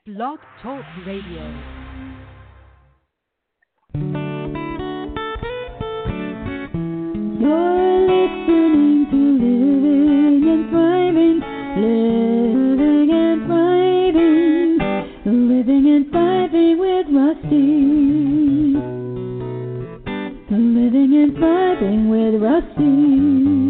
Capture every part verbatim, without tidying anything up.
Blog Talk Radio. You're listening to Living and Thriving, Living and Thriving, Living and Thriving with Rusty. Living and Thriving with Rusty.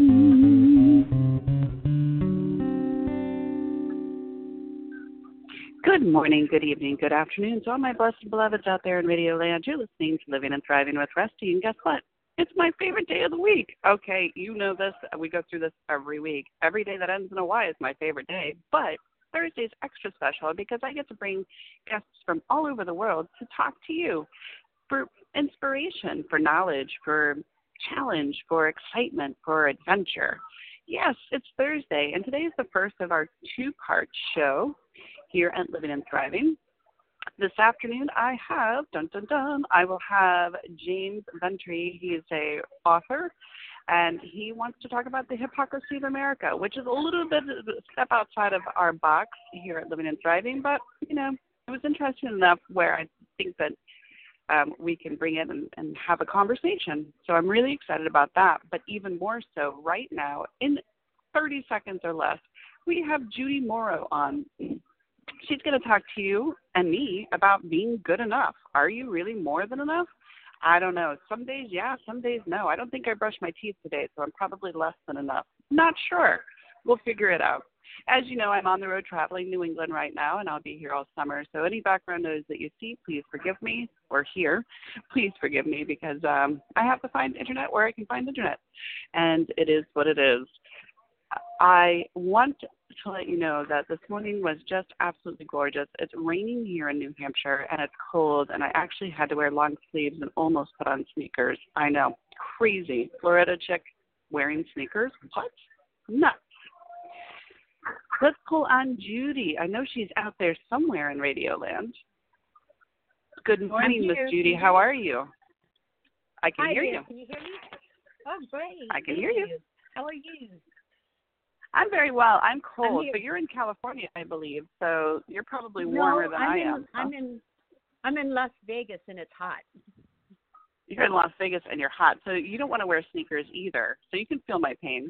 Good morning, good evening, good afternoon to all my blessed beloveds out there in Radio Land. You're listening to Living and Thriving with Rusty, and guess what? It's my favorite day of the week. Okay, you know this. We go through this every week. Every day that ends in a Y is my favorite day, but Thursday's extra special because I get to bring guests from all over the world to talk to you for inspiration, for knowledge, for challenge, for excitement, for adventure. Yes, it's Thursday, and today is the first of our two-part show here at Living and Thriving. This afternoon I have, dun dun dun, I will have James Ventry. He is a author, and he wants to talk about the hypocrisy of America, which is a little bit of a step outside of our box here at Living and Thriving, but, you know, it was interesting enough where I think that um, we can bring it and, and have a conversation. So I'm really excited about that, but even more so right now, in thirty seconds or less, we have Judy Morrow on. She's going to talk to you and me about being good enough. Are you really more than enough? I don't know. Some days, yeah. Some days, no. I don't think I brushed my teeth today, so I'm probably less than enough. Not sure. We'll figure it out. As you know, I'm on the road traveling New England right now, and I'll be here all summer. So any background noise that you see, please forgive me, or hear. Please forgive me because um, I have to find internet where I can find internet, and it is what it is. I want to let you know that this morning was just absolutely gorgeous. It's raining here in New Hampshire, and it's cold, and I actually had to wear long sleeves and almost put on sneakers. I know, crazy. Florida chick wearing sneakers? What? Nuts. Let's pull on Judy. I know she's out there somewhere in Radio Land. Good morning, Miss Judy. How are you? I can Hi, hear dear. you. Can you hear me? Oh, great. I can Thank hear you. you. How are you? I'm very well. I'm cold, I'm but you're in California, I believe, so you're probably no, warmer than I'm I in, am. I'm in I'm in Las Vegas and it's hot. You're in Las Vegas and you're hot, so you don't want to wear sneakers either, so you can feel my pain.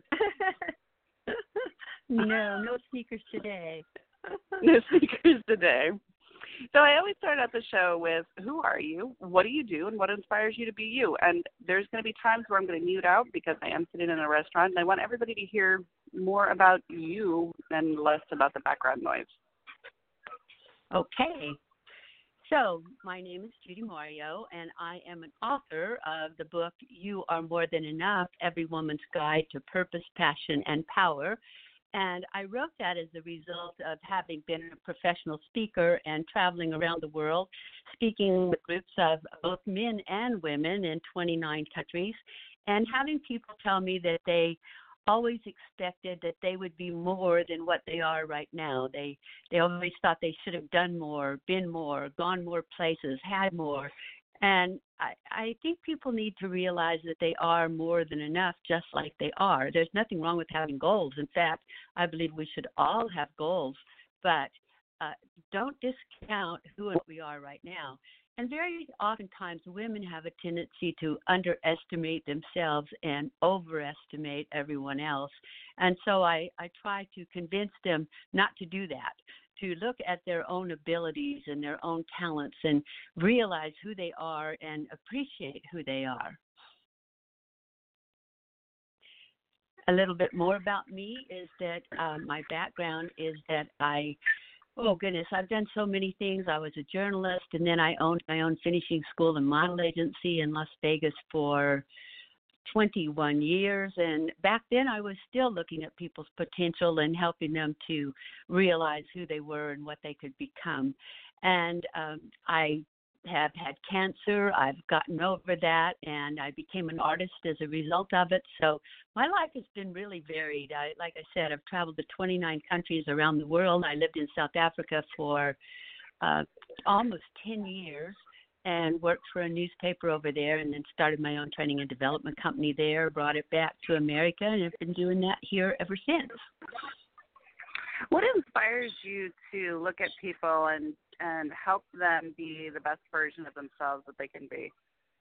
no, no sneakers today. No sneakers today. So I always start out the show with, who are you, what do you do, and what inspires you to be you? And there's going to be times where I'm going to mute out because I am sitting in a restaurant, and I want everybody to hear more about you and less about the background noise. Okay. So my name is Judy Mario, and I am an author of the book, You Are More Than Enough, Every Woman's Guide to Purpose, Passion, and Power. And I wrote that as a result of having been a professional speaker and traveling around the world, speaking with groups of both men and women in twenty-nine countries, and having people tell me that they always expected that they would be more than what they are right now. They they always thought they should have done more, been more, gone more places, had more. And I, I think people need to realize that they are more than enough just like they are. There's nothing wrong with having goals. In fact, I believe we should all have goals, but uh, don't discount who and what we are right now. And very oftentimes women have a tendency to underestimate themselves and overestimate everyone else. And so I, I try to convince them not to do that, to look at their own abilities and their own talents and realize who they are and appreciate who they are. A little bit more about me is that uh, my background is that I, oh goodness, I've done so many things. I was a journalist, and then I owned my own finishing school and model agency in Las Vegas for twenty-one years, and back then I was still looking at people's potential and helping them to realize who they were and what they could become. And um, I have had cancer. I've gotten over that, and I became an artist as a result of it. So my life has been really varied. I, like I said, I've traveled to twenty-nine countries around the world. I lived in South Africa for uh, almost ten years. And worked for a newspaper over there, and then started my own training and development company there, brought it back to America, and I've been doing that here ever since. What inspires you to look at people and, and help them be the best version of themselves that they can be?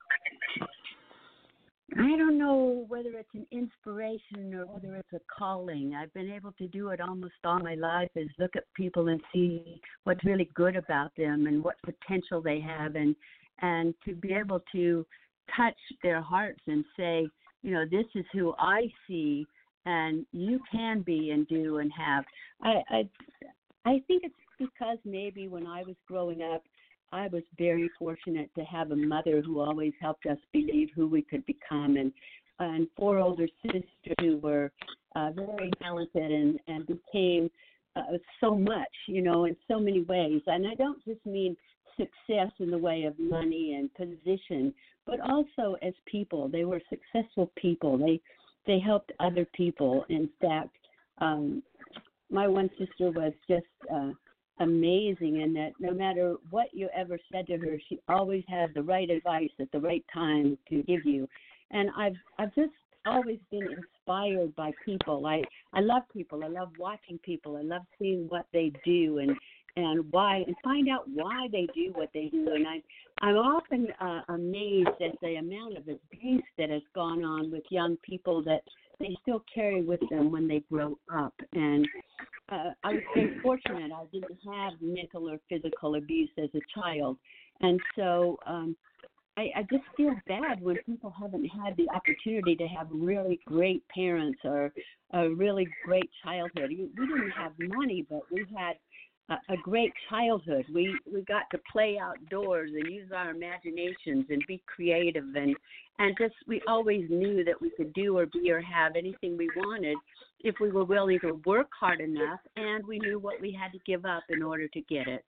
I don't know whether it's an inspiration or whether it's a calling. I've been able to do it almost all my life, is look at people and see what's really good about them and what potential they have, and and to be able to touch their hearts and say, you know, this is who I see, and you can be and do and have. I I, I think it's because maybe when I was growing up, I was very fortunate to have a mother who always helped us believe who we could become, and and four older sisters who were uh, very talented and, and became uh, so much, you know, in so many ways. And I don't just mean success in the way of money and position, but also as people. They were successful people. They they helped other people. In fact, um, my one sister was just uh, amazing in that no matter what you ever said to her, she always had the right advice at the right time to give you. And I've I've just always been inspired by people. I, I love people. I love watching people. I love seeing what they do and, and why, and find out why they do what they do. And I, I'm often uh, amazed at the amount of abuse that has gone on with young people that they still carry with them when they grow up. And uh, I was very fortunate. I didn't have mental or physical abuse as a child. And so um, I, I just feel bad when people haven't had the opportunity to have really great parents or a really great childhood. We didn't have money, but we had a, a great childhood. We we got to play outdoors and use our imaginations and be creative, and, and just we always knew that we could do or be or have anything we wanted if we were willing to work hard enough, and we knew what we had to give up in order to get it.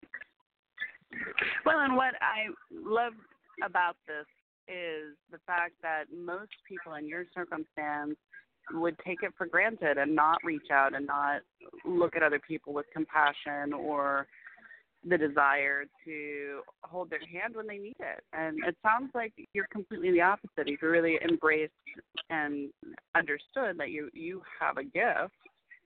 Well, and what I love about this is the fact that most people in your circumstance would take it for granted and not reach out and not look at other people with compassion or the desire to hold their hand when they need it. And it sounds like you're completely the opposite. You've really embraced and understood that you, you have a gift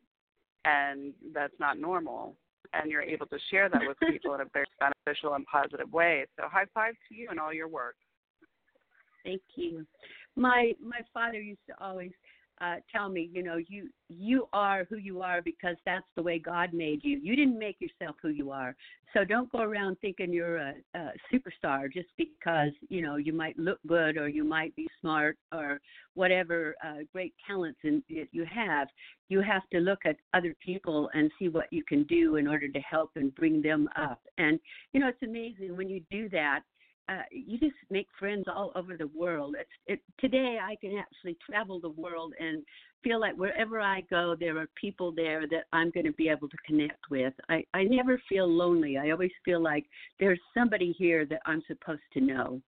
and that's not normal. And you're able to share that with people in a very beneficial and positive way. So high five to you and all your work. Thank you. My my father used to always uh, tell me, you know, you you are who you are because that's the way God made you. You didn't make yourself who you are. So don't go around thinking you're a, a superstar just because, you know, you might look good or you might be smart or whatever uh, great talents in, you have. You have to look at other people and see what you can do in order to help and bring them up. And, you know, it's amazing when you do that. Uh, you just make friends all over the world. It's, it, today I can actually travel the world and feel like wherever I go, there are people there that I'm going to be able to connect with. I, I never feel lonely. I always feel like there's somebody here that I'm supposed to know.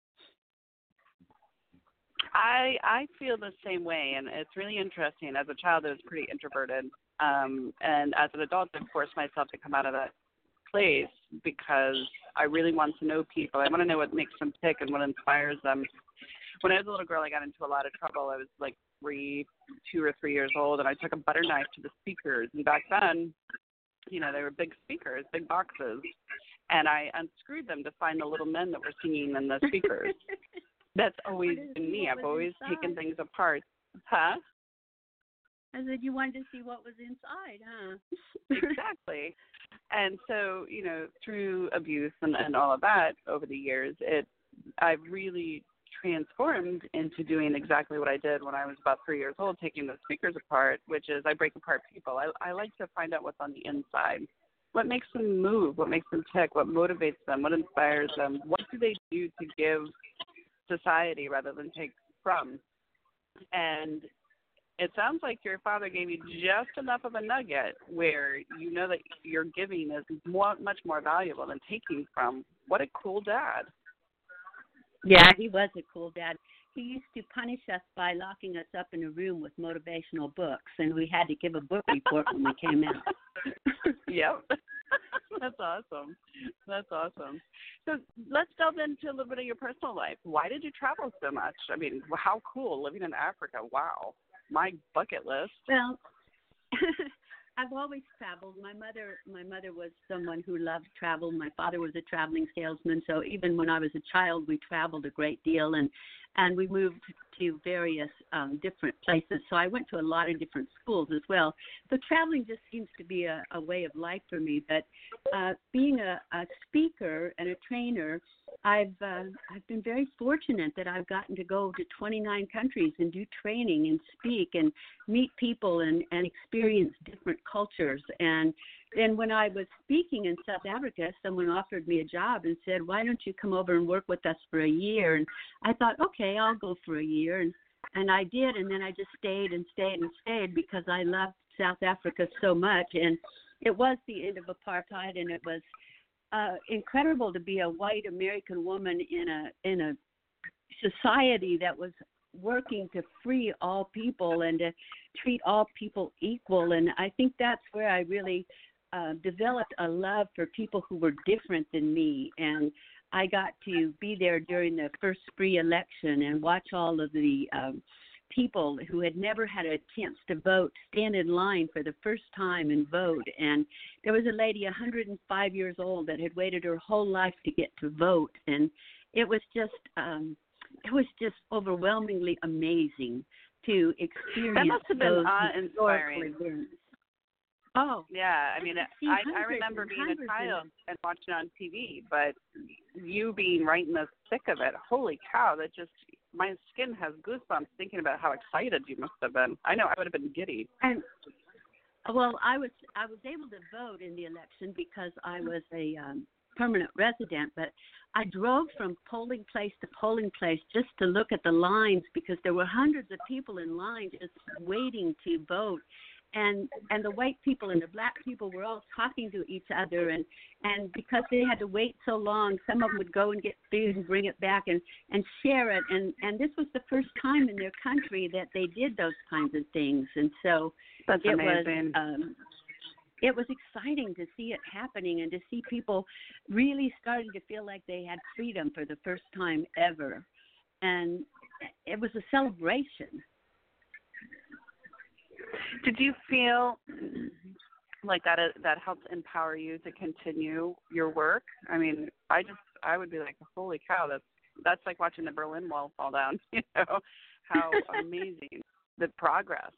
I I feel the same way, and it's really interesting. As a child, I was pretty introverted, um, and as an adult, I forced myself to come out of that place because I really want to know people. I want to know what makes them tick and what inspires them. When I was a little girl, I got into a lot of trouble. I was like three, two or three years old, and I took a butter knife to the speakers. And back then, you know, they were big speakers, big boxes, and I unscrewed them to find the little men that were singing in the speakers. That's always been me. I've always inside? taken things apart. Huh? I said you wanted to see what was inside, huh? Exactly. And so, you know, through abuse and, and all of that over the years, it I've really transformed into doing exactly what I did when I was about three years old, taking the speakers apart, which is I break apart people. I, I like to find out what's on the inside. What makes them move? What makes them tick? What motivates them? What inspires them? What do they do to give society rather than take from? And it sounds like your father gave you just enough of a nugget where you know that your giving is more, much more valuable than taking from. What a cool dad. Yeah, he was a cool dad. He used to punish us by locking us up in a room with motivational books, and we had to give a book report when we came out. Yep. That's awesome. That's awesome. So let's delve into a little bit of your personal life. Why did you travel so much? I mean, how cool living in Africa. Wow. My bucket list. Well, I've always traveled. My mother, my mother was someone who loved travel. My father was a traveling salesman, so even when I was a child, we traveled a great deal, and and we moved to various um, different places. So I went to a lot of different schools as well. So traveling just seems to be a, a way of life for me. But uh, being a, a speaker and a trainer, I've uh, I've been very fortunate that I've gotten to go to twenty-nine countries and do training and speak and meet people and, and experience different cultures. And then when I was speaking in South Africa, someone offered me a job and said, why don't you come over and work with us for a year? And I thought, okay, I'll go for a year. And, and I did. And then I just stayed and stayed and stayed because I loved South Africa so much. And it was the end of apartheid, and it was uh, incredible to be a white American woman in a in a society that was working to free all people and to treat all people equal. And I think that's where I really uh, developed a love for people who were different than me. And I got to be there during the first free election and watch all of the um, people who had never had a chance to vote stand in line for the first time and vote. And there was a lady one hundred five years old that had waited her whole life to get to vote. And it was just um, it was just overwhelmingly amazing to experience that must have been those awe-inspiring. events. Oh, yeah. I mean, see I, I hundreds remember and being hundreds a child of- and watching on T V, but you being right in the thick of it, holy cow, that just, my skin has goosebumps thinking about how excited you must have been. I know I would have been giddy. And well, I was I was able to vote in the election because I was a um, permanent resident, but I drove from polling place to polling place just to look at the lines because there were hundreds of people in line just waiting to vote. And and the white people and the black people were all talking to each other, and, and because they had to wait so long, some of them would go and get food and bring it back and, and share it. And, and this was the first time in their country that they did those kinds of things. And so That's it amazing. was um, it was exciting to see it happening and to see people really starting to feel like they had freedom for the first time ever. And it was a celebration. Did you feel like that that helped empower you to continue your work? I mean, I just I would be like, holy cow, that's that's like watching the Berlin Wall fall down. You know, how amazing the progress.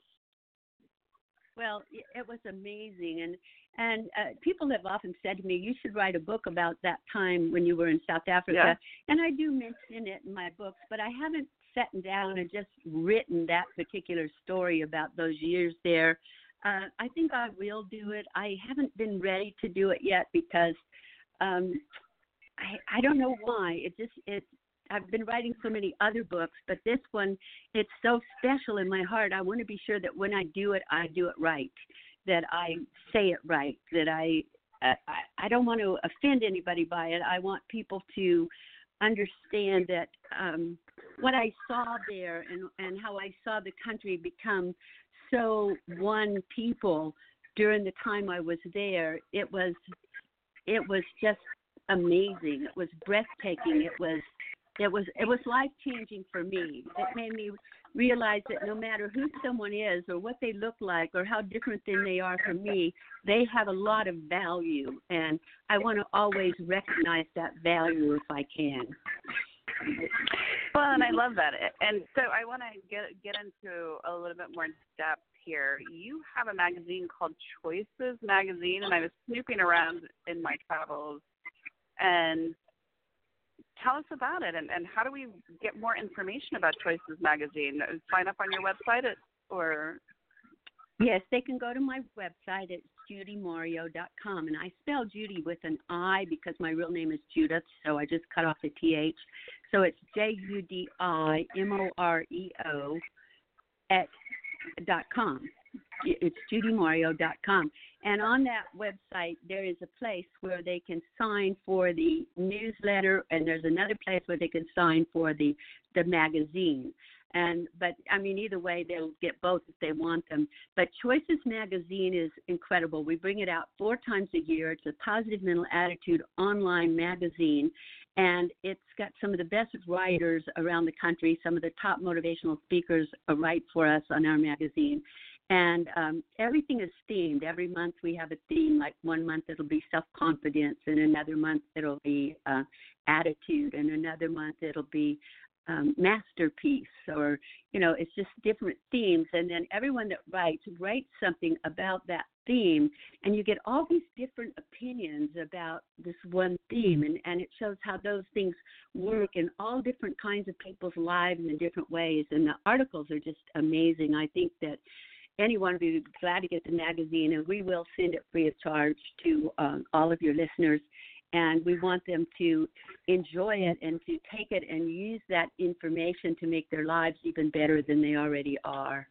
Well, it was amazing, and and uh, people have often said to me, you should write a book about that time when you were in South Africa, Yeah. and I do mention it in my books, but I haven't sat down and just written that particular story about those years there. Uh, I think I will do it. I haven't been ready to do it yet because um, I I don't know why. It just it. I've been writing so many other books, but this one, it's so special in my heart. I want to be sure that when I do it, I do it right, that I say it right, that I uh, I, I don't want to offend anybody by it. I want people to understand that um, what I saw there and, and how I saw the country become so one people during the time I was there, it was it was just amazing. It was breathtaking. It was It was it was life-changing for me. It made me realize that no matter who someone is or what they look like or how different than they are from me, they have a lot of value, and I want to always recognize that value if I can. Well, and I love that. And so I want to get get into a little bit more depth here. You have a magazine called Choices Magazine, and I was snooping around in my travels, and tell us about it, and, and how do we get more information about Choices Magazine? Sign up on your website at, or? Yes, they can go to my website at judy morio dot com, and I spell Judy with an I because my real name is Judith, so I just cut off the T H. So it's J U D I M O R E O at dot com. It's judy morio dot com. And on that website, there is a place where they can sign for the newsletter, and there's another place where they can sign for the, the magazine. And but I mean, either way, they'll get both if they want them. But Choices Magazine is incredible. We bring it out four times a year. It's a positive mental attitude online magazine, and it's got some of the best writers around the country. Some of the top motivational speakers write for us on our magazine. And um, everything is themed. Every month we have a theme. Like one month it'll be self-confidence, and another month it'll be uh, attitude, and another month it'll be um, masterpiece, or, you know, it's just different themes. And then everyone that writes, writes something about that theme, and you get all these different opinions about this one theme, and, and it shows how those things work in all different kinds of people's lives in different ways. And the articles are just amazing. I think that anyone would be glad to get the magazine, and we will send it free of charge to um, all of your listeners. And we want them to enjoy it and to take it and use that information to make their lives even better than they already are.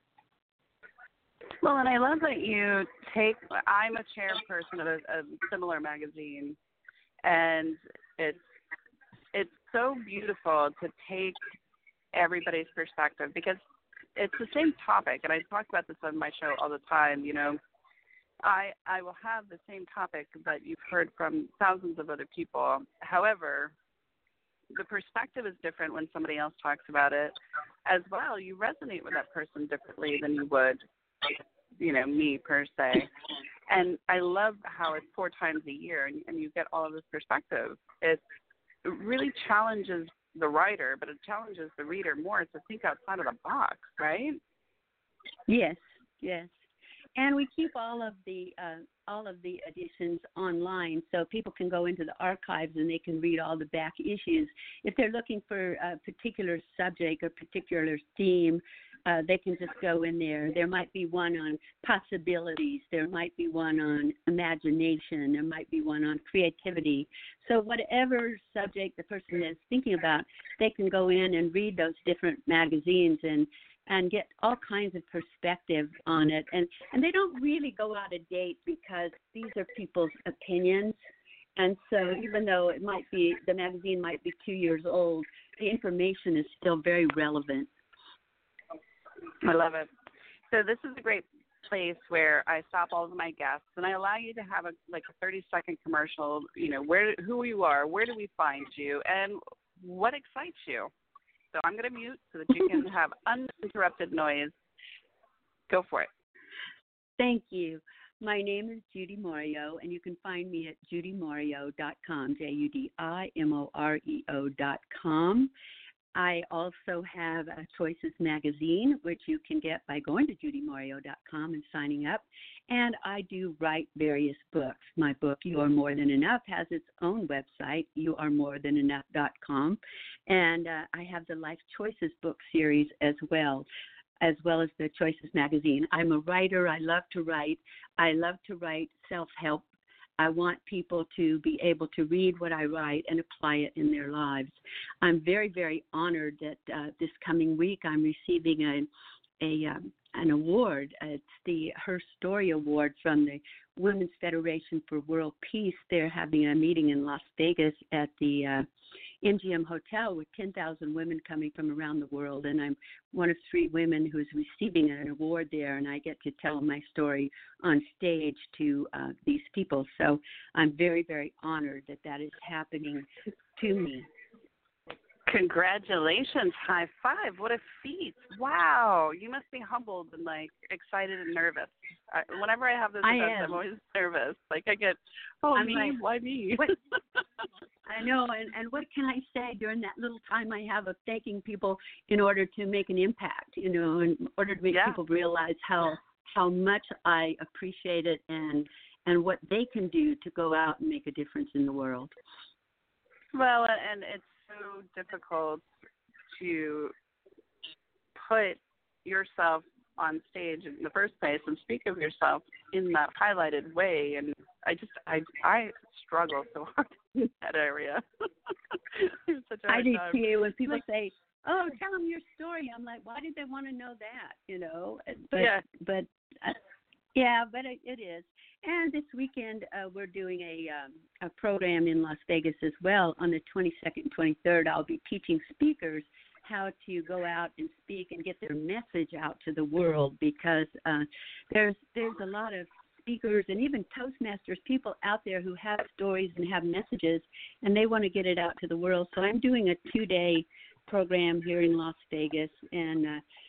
Well, and I love that you take, I'm a chairperson of a, a similar magazine, and it's it's so beautiful to take everybody's perspective, because it's the same topic, and I talk about this on my show all the time. You know, I I will have the same topic that you've heard from thousands of other people. However, the perspective is different when somebody else talks about it as well. You resonate with that person differently than you would, you know, me per se. And I love how it's four times a year, and, and you get all of this perspective. It really challenges the writer, but it challenges the reader more to think outside of the box, right? Yes, yes. And we keep all of the uh, all of the editions online, so people can go into the archives and they can read all the back issues. If they're looking for a particular subject or particular theme, uh, they can just go in there. There might be one on possibilities. There might be one on imagination. There might be one on creativity. So whatever subject the person is thinking about, they can go in and read those different magazines and and get all kinds of perspective on it. And, and they don't really go out of date, because these are people's opinions. And so even though it might be, the magazine might be two years old, the information is still very relevant. I love it. So this is a great place where I stop all of my guests and I allow you to have a like a thirty second commercial, you know, where who you are, where do we find you, and what excites you. So I'm going to mute so that you can have uninterrupted noise. Go for it. Thank you. My name is Judy Moreo, and you can find me at judy moreo dot com, J U D I M O R E O dot com. I also have a Choices magazine, which you can get by going to judy moreo dot com and signing up. And I do write various books. My book, You Are More Than Enough, has its own website, you are more than enough dot com. And uh, I have the Life Choices book series as well, as well as the Choices magazine. I'm a writer. I love to write. I love to write self-help. I want people to be able to read what I write and apply it in their lives. I'm very, very honored that uh, this coming week I'm receiving a, a um, an award. It's the Her Story Award from the Women's Federation for World Peace. They're having a meeting in Las Vegas at the uh, M G M Hotel with ten thousand women coming from around the world, and I'm one of three women who's receiving an award there, and I get to tell my story on stage to uh, these people. So I'm very, very honored that that is happening to me. Congratulations. High five. What a feat. Wow. You must be humbled and, like, excited and nervous. I, whenever I have this I event, am. I'm always nervous. Like, I get, oh, I'm me? like, Why me? What? I know, and, and what can I say during that little time I have of thanking people in order to make an impact, you know, in order to make Yeah. people realize how how much I appreciate it and and what they can do to go out and make a difference in the world. Well, and it's so difficult to put yourself on stage in the first place and speak of yourself in that highlighted way. And I just, I, I struggle so hard in that area. It's such a hard I do time. too. When people Like, say, "Oh, tell them your story," I'm like, "Why did they want to know that?" You know. But yeah. but uh, yeah, but it, it is. And this weekend uh, we're doing a um, a program in Las Vegas as well. On the twenty-second and twenty-third, I'll be teaching speakers how to go out and speak and get their message out to the world, because uh, there's there's a lot of speakers and even Toastmasters, people out there who have stories and have messages, and they want to get it out to the world. So I'm doing a two-day program here in Las Vegas, and uh,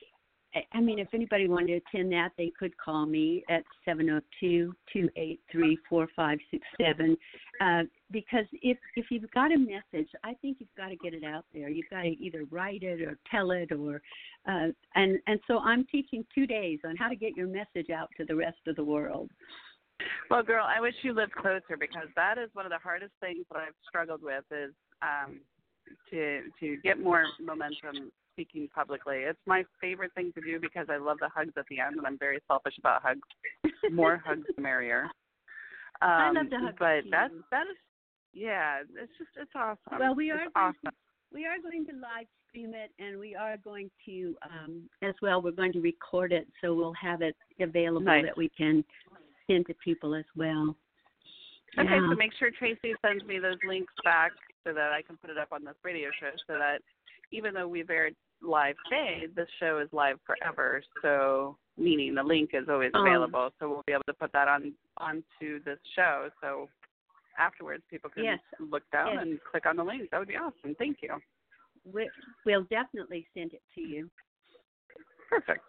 I I mean, if anybody wanted to attend that, they could call me at seven oh two, two eight three, four five six seven. Uh, because if, if you've got a message, I think you've got to get it out there. You've got to either write it or tell it, or uh, and and so I'm teaching two days on how to get your message out to the rest of the world. Well, girl, I wish you lived closer, because that is one of the hardest things that I've struggled with is um, to to get more momentum speaking publicly. It's my favorite thing to do because I love the hugs at the end, and I'm very selfish about hugs. More hugs, the merrier. Um, I love the hugs. But that that is, yeah, it's just it's awesome. Well, we are it's going awesome. to, we are going to live stream it, and we are going to um, as well. We're going to record it, so we'll have it available Nice. that we can send to people as well. Okay, Yeah. so make sure Tracy sends me those links back so that I can put it up on this radio show, so that even though we've aired live today, this show is live forever. So meaning the link is always Um, available. So we'll be able to put that on onto this show. So afterwards, people can Yes. look down Yes. and click on the link. That would be awesome. Thank you. We, we'll definitely send it to you. Perfect.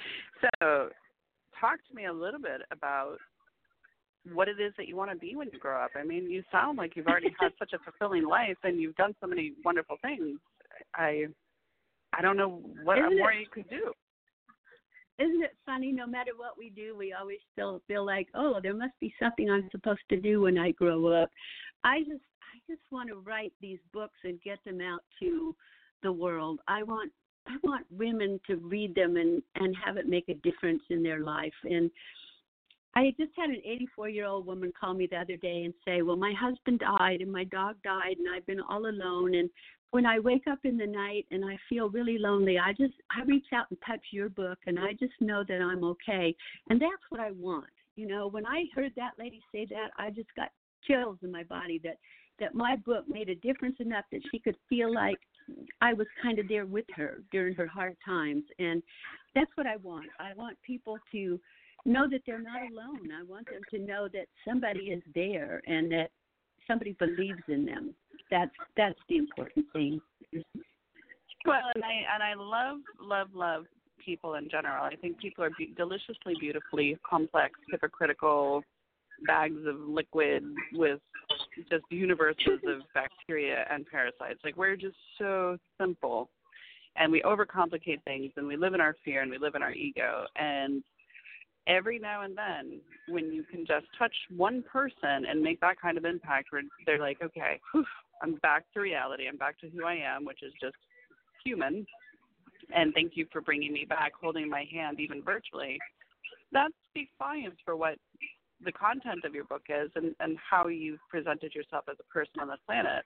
So talk to me a little bit about what it is that you want to be when you grow up. I mean, you sound like you've already had such a fulfilling life, and you've done so many wonderful things. I I don't know what Isn't more it- you could do. Isn't it funny? No matter what we do, we always still feel like, oh, there must be something I'm supposed to do when I grow up. I just, I just want to write these books and get them out to the world. I want, I want women to read them and and have it make a difference in their life. And I just had an eighty-four-year-old woman call me the other day and say, well, my husband died and my dog died and I've been all alone. And when I wake up in the night and I feel really lonely, I just, I reach out and touch your book, and I just know that I'm okay. And that's what I want. You know, when I heard that lady say that, I just got chills in my body that, that my book made a difference enough that she could feel like I was kind of there with her during her hard times. And that's what I want. I want people to know that they're not alone. I want them to know that somebody is there and that somebody believes in them. That's that's the important thing. Well, and I and I love love love people in general. I think people are be- deliciously, beautifully complex, hypocritical bags of liquid with just universes of bacteria and parasites. Like, we're just so simple, and we overcomplicate things, and we live in our fear, and we live in our ego. And every now and then, when you can just touch one person and make that kind of impact, where they're like, okay, whew, I'm back to reality. I'm back to who I am, which is just human. And thank you for bringing me back, holding my hand, even virtually. That speaks volumes for what the content of your book is, and, and how you've presented yourself as a person on this planet.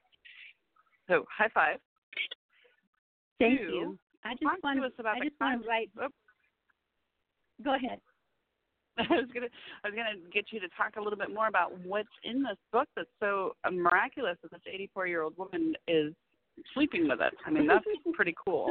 So, high five. Thank Two, you. I just talk want to us about I the just want to write. oh. Go ahead. I was gonna, I was gonna get you to talk a little bit more about what's in this book that's so uh, miraculous that this eighty-four-year-old woman is sleeping with it. I mean, that's pretty cool.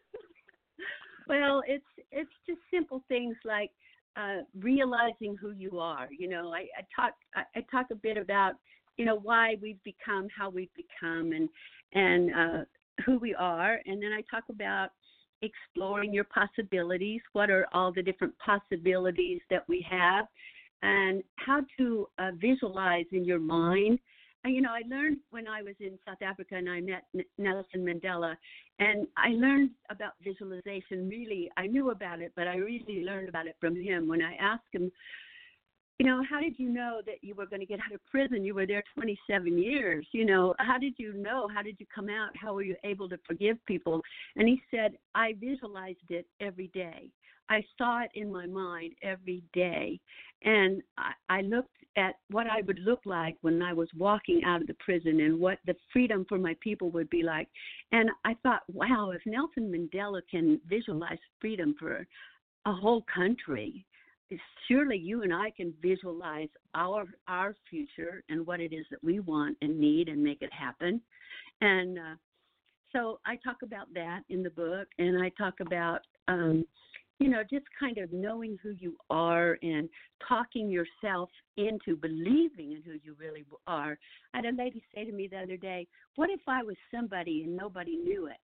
Well, it's it's just simple things like uh, realizing who you are. You know, I, I talk I, I talk a bit about you know why we've become how we've become and and uh, who we are, and then I talk about exploring your possibilities. What are all the different possibilities that we have, and how to uh, visualize in your mind. And, you know, I learned when I was in South Africa and I met N- Nelson Mandela, and I learned about visualization. Really, I knew about it, but I really learned about it from him when I asked him, you know, how did you know that you were going to get out of prison? You were there twenty-seven years. You know, how did you know? How did you come out? How were you able to forgive people? And he said, I visualized it every day. I saw it in my mind every day. And I, I looked at what I would look like when I was walking out of the prison and what the freedom for my people would be like. And I thought, wow, if Nelson Mandela can visualize freedom for a whole country, surely you and I can visualize our our future and what it is that we want and need and make it happen. And uh, so I talk about that in the book, and I talk about, um, you know, just kind of knowing who you are and talking yourself into believing in who you really are. I had a lady say to me the other day, what if I was somebody and nobody knew it?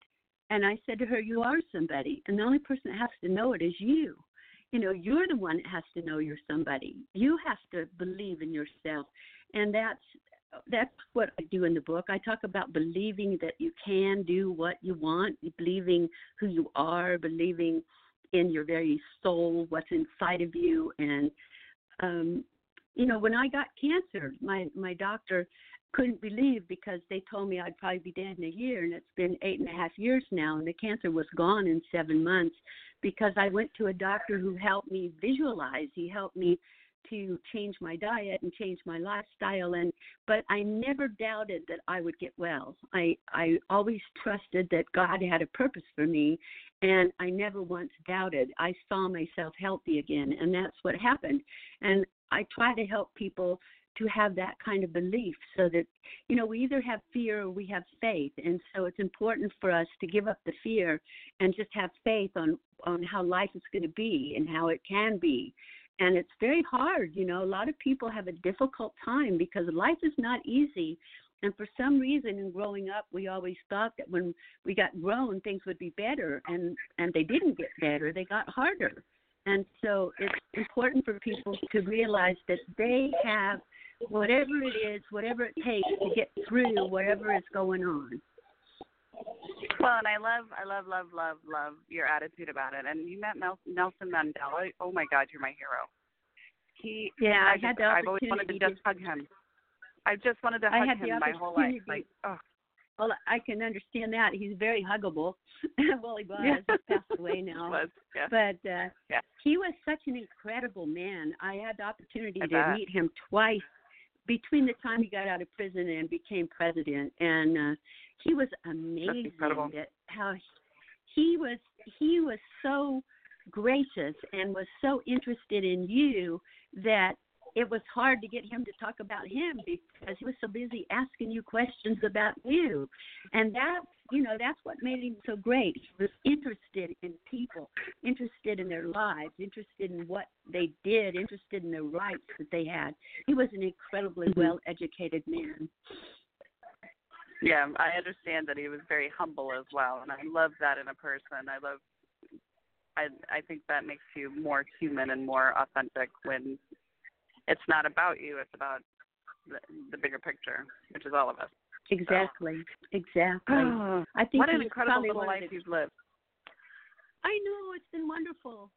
And I said to her, you are somebody, and the only person that has to know it is you. You know, you're the one that has to know you're somebody. You have to believe in yourself, and that's that's what I do in the book. I talk about believing that you can do what you want, believing who you are, believing in your very soul, what's inside of you. And, um, you know, when I got cancer, my, my doctor couldn't believe, because they told me I'd probably be dead in a year, and it's been eight and a half years now, and the cancer was gone in seven months because I went to a doctor who helped me visualize. He helped me to change my diet and change my lifestyle, and but I never doubted that I would get well. I I always trusted that God had a purpose for me, and I never once doubted. I saw myself healthy again, and that's what happened. And I try to help people to have that kind of belief, so that, you know, we either have fear or we have faith. And so it's important for us to give up the fear and just have faith on on how life is going to be and how it can be. And it's very hard, you know. A lot of people have a difficult time because life is not easy. And for some reason in growing up, we always thought that when we got grown, things would be better. And, and they didn't get better. They got harder. And so it's important for people to realize that they have whatever it is, whatever it takes to get through whatever is going on. Well, and I love, I love, love, love, love your attitude about it. And you met Mel- Nelson Mandela. Oh my God, you're my hero. He, yeah, I, I just, had the I've always wanted to just to, hug him. I just wanted to hug him my whole life. Like, oh. Well, I can understand that. He's very huggable. Well, he was. Yeah. He's passed away now. was, yeah. But uh, yeah. he was such an incredible man. I had the opportunity I to bet. meet him twice between the time he got out of prison and became president. And uh, he was amazing at how he was. He was so gracious and was so interested in you that it was hard to get him to talk about him because he was so busy asking you questions about you. And that, you know, that's what made him so great. He was interested in people, interested in their lives, interested in what they did, interested in the rights that they had. He was an incredibly mm-hmm. well-educated man. Yeah, I understand that he was very humble as well, and I love that in a person. I love, I I think that makes you more human and more authentic when it's not about you, it's about the, the bigger picture, which is all of us. Exactly, so. exactly. Oh, I think what an incredible little life the, you've lived. I know, it's been wonderful.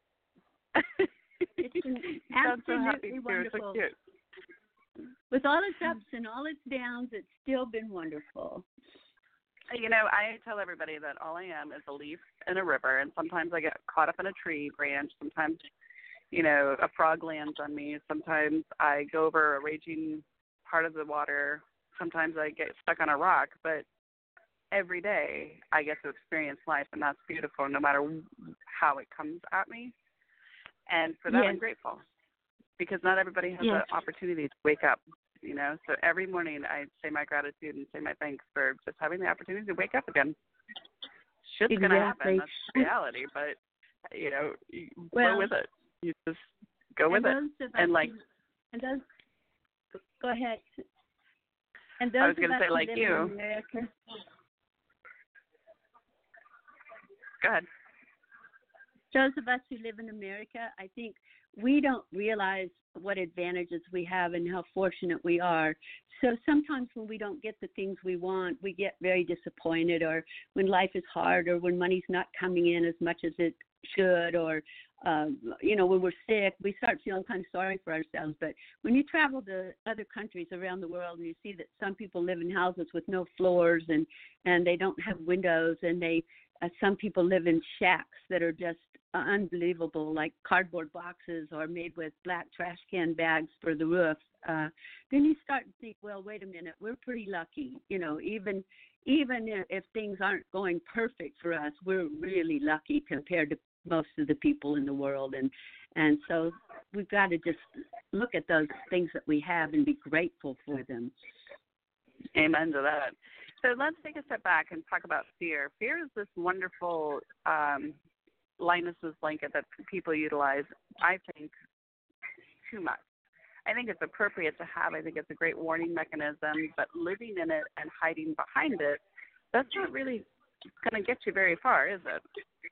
It's been absolutely so happy wonderful. So cute. With all its ups and all its downs, it's still been wonderful. You know, I tell everybody that all I am is a leaf in a river, and sometimes I get caught up in a tree branch, sometimes you know, a frog lands on me. Sometimes I go over a raging part of the water. Sometimes I get stuck on a rock. But every day I get to experience life, and that's beautiful no matter how it comes at me. And for that, yes. I'm grateful because not everybody has yes. the opportunity to wake up, you know. So every morning I say my gratitude and say my thanks for just having the opportunity to wake up again. Shit's exactly. going to happen. That's reality. But, you know, you well, go with it. You just go with and it. And like, and those, go ahead. And those I was going to say, like live you. in America, go ahead. Those of us who live in America, I think we don't realize what advantages we have and how fortunate we are. So sometimes when we don't get the things we want, we get very disappointed, or when life is hard, or when money's not coming in as much as it should, or um, you know, when we're sick, we start feeling kind of sorry for ourselves. But when you travel to other countries around the world and you see that some people live in houses with no floors and, and they don't have windows, and they uh, some people live in shacks that are just uh, unbelievable, like cardboard boxes or made with black trash can bags for the roof, uh, then you start to think, well, wait a minute, we're pretty lucky. You know, even even if things aren't going perfect for us, we're really lucky compared to most of the people in the world. And and so we've got to just look at those things that we have and be grateful for them. Amen to that. So let's take a step back and talk about fear. Fear is this wonderful um, Linus's blanket that people utilize, I think, too much. I think it's appropriate to have. I think it's a great warning mechanism, but living in it and hiding behind it, that's not really going to get you very far, is it?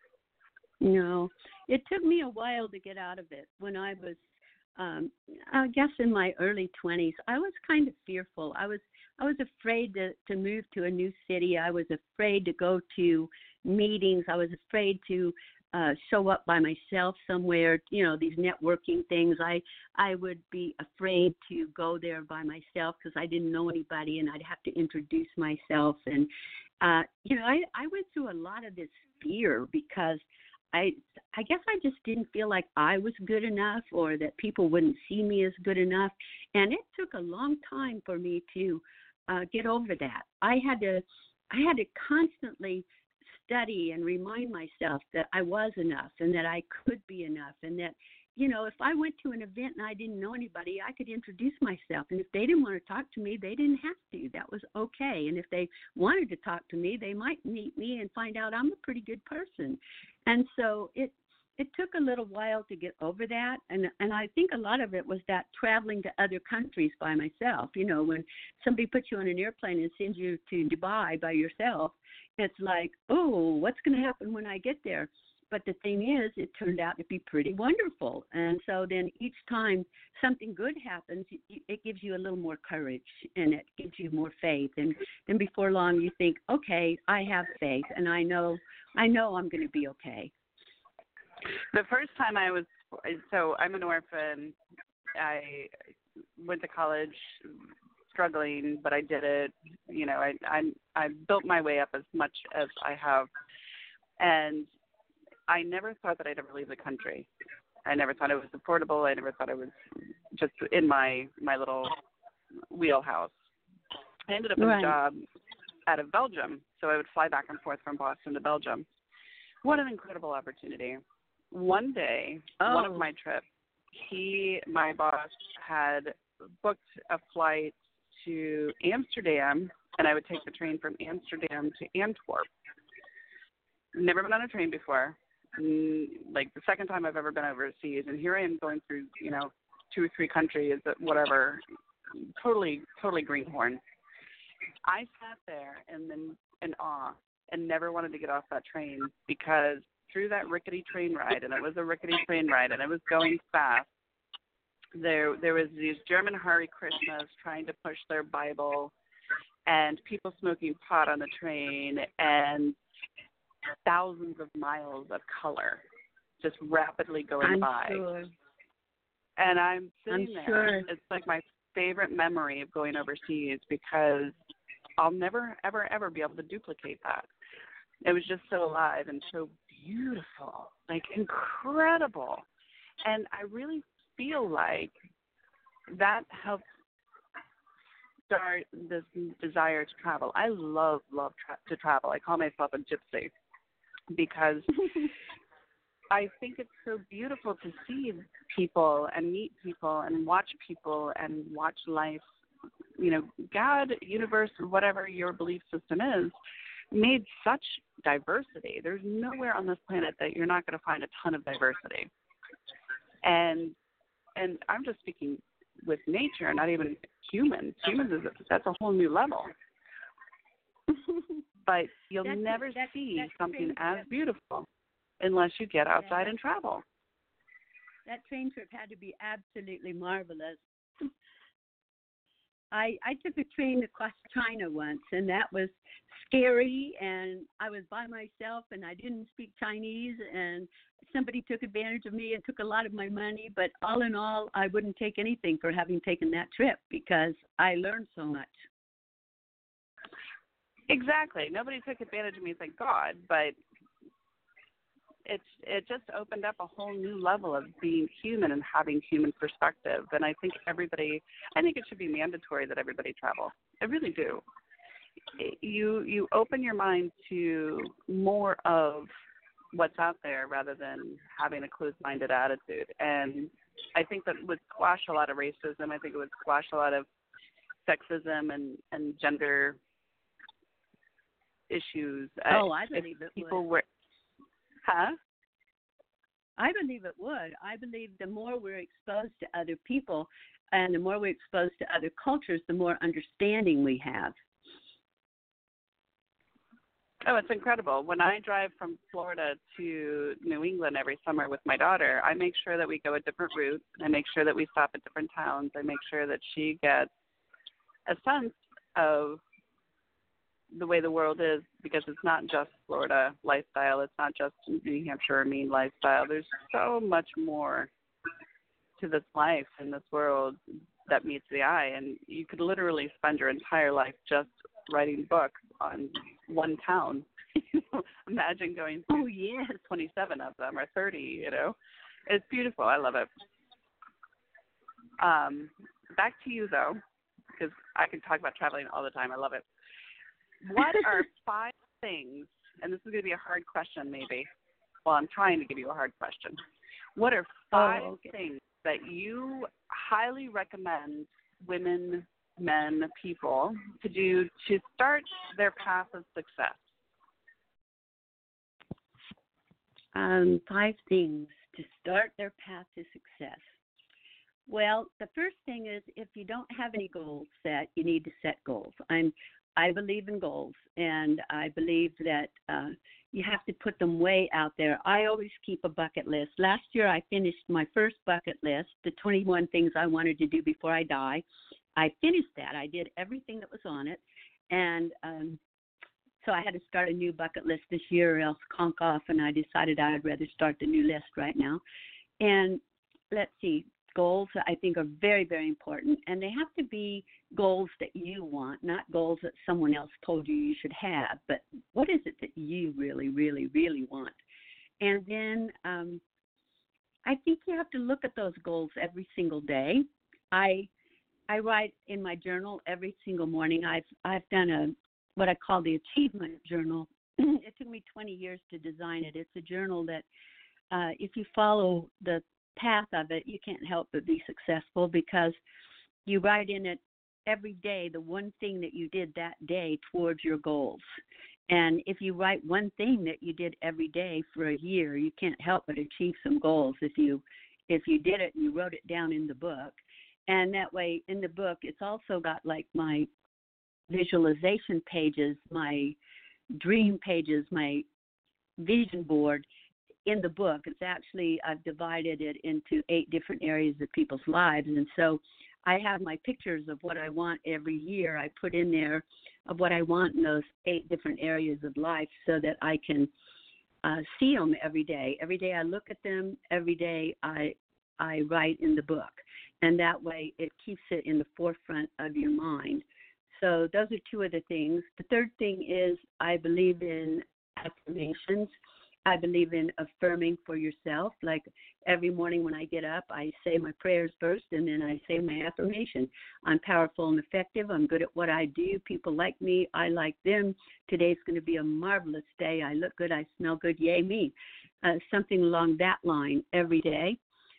No, it took me a while to get out of it. When I was, um, I guess, in my early twenties, I was kind of fearful. I was, I was afraid to to move to a new city. I was afraid to go to meetings. I was afraid to uh, show up by myself somewhere. You know, these networking things. I, I would be afraid to go there by myself because I didn't know anybody, and I'd have to introduce myself. And uh, you know, I, I went through a lot of this fear because I I guess I just didn't feel like I was good enough or that people wouldn't see me as good enough. And it took a long time for me to uh, get over that. I had to I had to constantly study and remind myself that I was enough and that I could be enough, and that, you know, if I went to an event and I didn't know anybody, I could introduce myself. And if they didn't want to talk to me, they didn't have to. That was okay. And if they wanted to talk to me, they might meet me and find out I'm a pretty good person. And so it it took a little while to get over that. And and I think a lot of it was that traveling to other countries by myself. You know, when somebody puts you on an airplane and sends you to Dubai by yourself, it's like, oh, what's going to happen when I get there? But the thing is, it turned out to be pretty wonderful. And so then each time something good happens, it gives you a little more courage and it gives you more faith. And then before long, you think, okay, I have faith and I know, I know I'm going to be okay. The first time I was, so I'm an orphan. I went to college struggling, but I did it. You know, I I I built my way up as much as I have, and I never thought that I'd ever leave the country. I never thought it was affordable. I never thought it was just in my my little wheelhouse. I ended up in right. a job out of Belgium, so I would fly back and forth from Boston to Belgium. What an incredible opportunity. One day, oh. one of my trips, he, my boss, had booked a flight to Amsterdam, and I would take the train from Amsterdam to Antwerp. Never been on a train before. Like the second time I've ever been overseas, and here I am going through, you know, two or three countries, whatever, totally, totally greenhorn. I sat there and then in awe and never wanted to get off that train because through that rickety train ride, and it was a rickety train ride, and it was going fast, there there was these German Hare Krishnas trying to push their Bible, and people smoking pot on the train, and thousands of miles of color just rapidly going I'm by. Sure. And I'm sitting I'm there. Sure. It's like my favorite memory of going overseas because I'll never, ever, ever be able to duplicate that. It was just so alive and so beautiful, like incredible. And I really feel like that helped start this desire to travel. I love, love tra- to travel. I call myself a gypsy because I think it's so beautiful to see people and meet people and watch people and watch life. You know, God, universe, whatever your belief system is, made such diversity. There's nowhere on this planet that you're not going to find a ton of diversity. And and I'm just speaking with nature, not even humans. Humans, is that's a whole new level. But you'll that's never a, that's, see that's something as trip. beautiful unless you get outside yeah, and travel. That train trip had to be absolutely marvelous. I I took a train across China once, and that was scary, and I was by myself, and I didn't speak Chinese, and somebody took advantage of me and took a lot of my money, but all in all, I wouldn't take anything for having taken that trip because I learned so much. Exactly. Nobody took advantage of me, thank God, but it's it just opened up a whole new level of being human and having human perspective. And I think everybody, I think it should be mandatory that everybody travel. I really do. You you open your mind to more of what's out there rather than having a closed-minded attitude. And I think that would squash a lot of racism. I think it would squash a lot of sexism and, and gender issues. Oh, I believe if it people would. were, huh? I believe it would. I believe the more we're exposed to other people and the more we're exposed to other cultures, the more understanding we have. Oh, it's incredible. When I drive from Florida to New England every summer with my daughter, I make sure that we go a different route. I make sure that we stop at different towns. I make sure that she gets a sense of the way the world is, because it's not just Florida lifestyle. It's not just New Hampshire or Maine lifestyle. There's so much more to this life and this world that meets the eye. And you could literally spend your entire life just writing books on one town. Imagine going through Oh, yes. twenty-seven of them or thirty, you know. It's beautiful. I love it. Um, back to you, though, because I can talk about traveling all the time. I love it. What are five things, and this is going to be a hard question maybe. Well, I'm trying to give you a hard question. What are five Oh, okay. things that you highly recommend women, men, people to do to start their path of success? Um, five things to start their path to success. Well, the first thing is, if you don't have any goals set, you need to set goals. I'm, I believe in goals, and I believe that uh, you have to put them way out there. I always keep a bucket list. Last year, I finished my first bucket list, the twenty-one things I wanted to do before I die. I finished that. I did everything that was on it, and um, so I had to start a new bucket list this year or else conk off, and I decided I'd rather start the new list right now. And let's see, goals I think are very, very important, and they have to be goals that you want, not goals that someone else told you you should have, but what is it that you really, really, really want? And then um, I think you have to look at those goals every single day. I I write in my journal every single morning. I've I've done a what I call the achievement journal. It took me twenty years to design it. It's a journal that uh, if you follow the path of it, you can't help but be successful, because you write in it every day the one thing that you did that day towards your goals. And if you write one thing that you did every day for a year, you can't help but achieve some goals if you if you did it and you wrote it down in the book. And that way, in the book, it's also got like my visualization pages, my dream pages, my vision board in the book. It's actually, I've divided it into eight different areas of people's lives. And so I have my pictures of what I want every year. I put in there of what I want in those eight different areas of life so that I can uh, see them every day. Every day I look at them. Every day I I write in the book. And that way it keeps it in the forefront of your mind. So those are two of the things. The third thing is I believe in affirmations. I believe in affirming for yourself. Like every morning when I get up, I say my prayers first, and then I say my affirmation. I'm powerful and effective. I'm good at what I do. People like me. I like them. Today's going to be a marvelous day. I look good. I smell good. Yay, me. Uh, something along that line every day.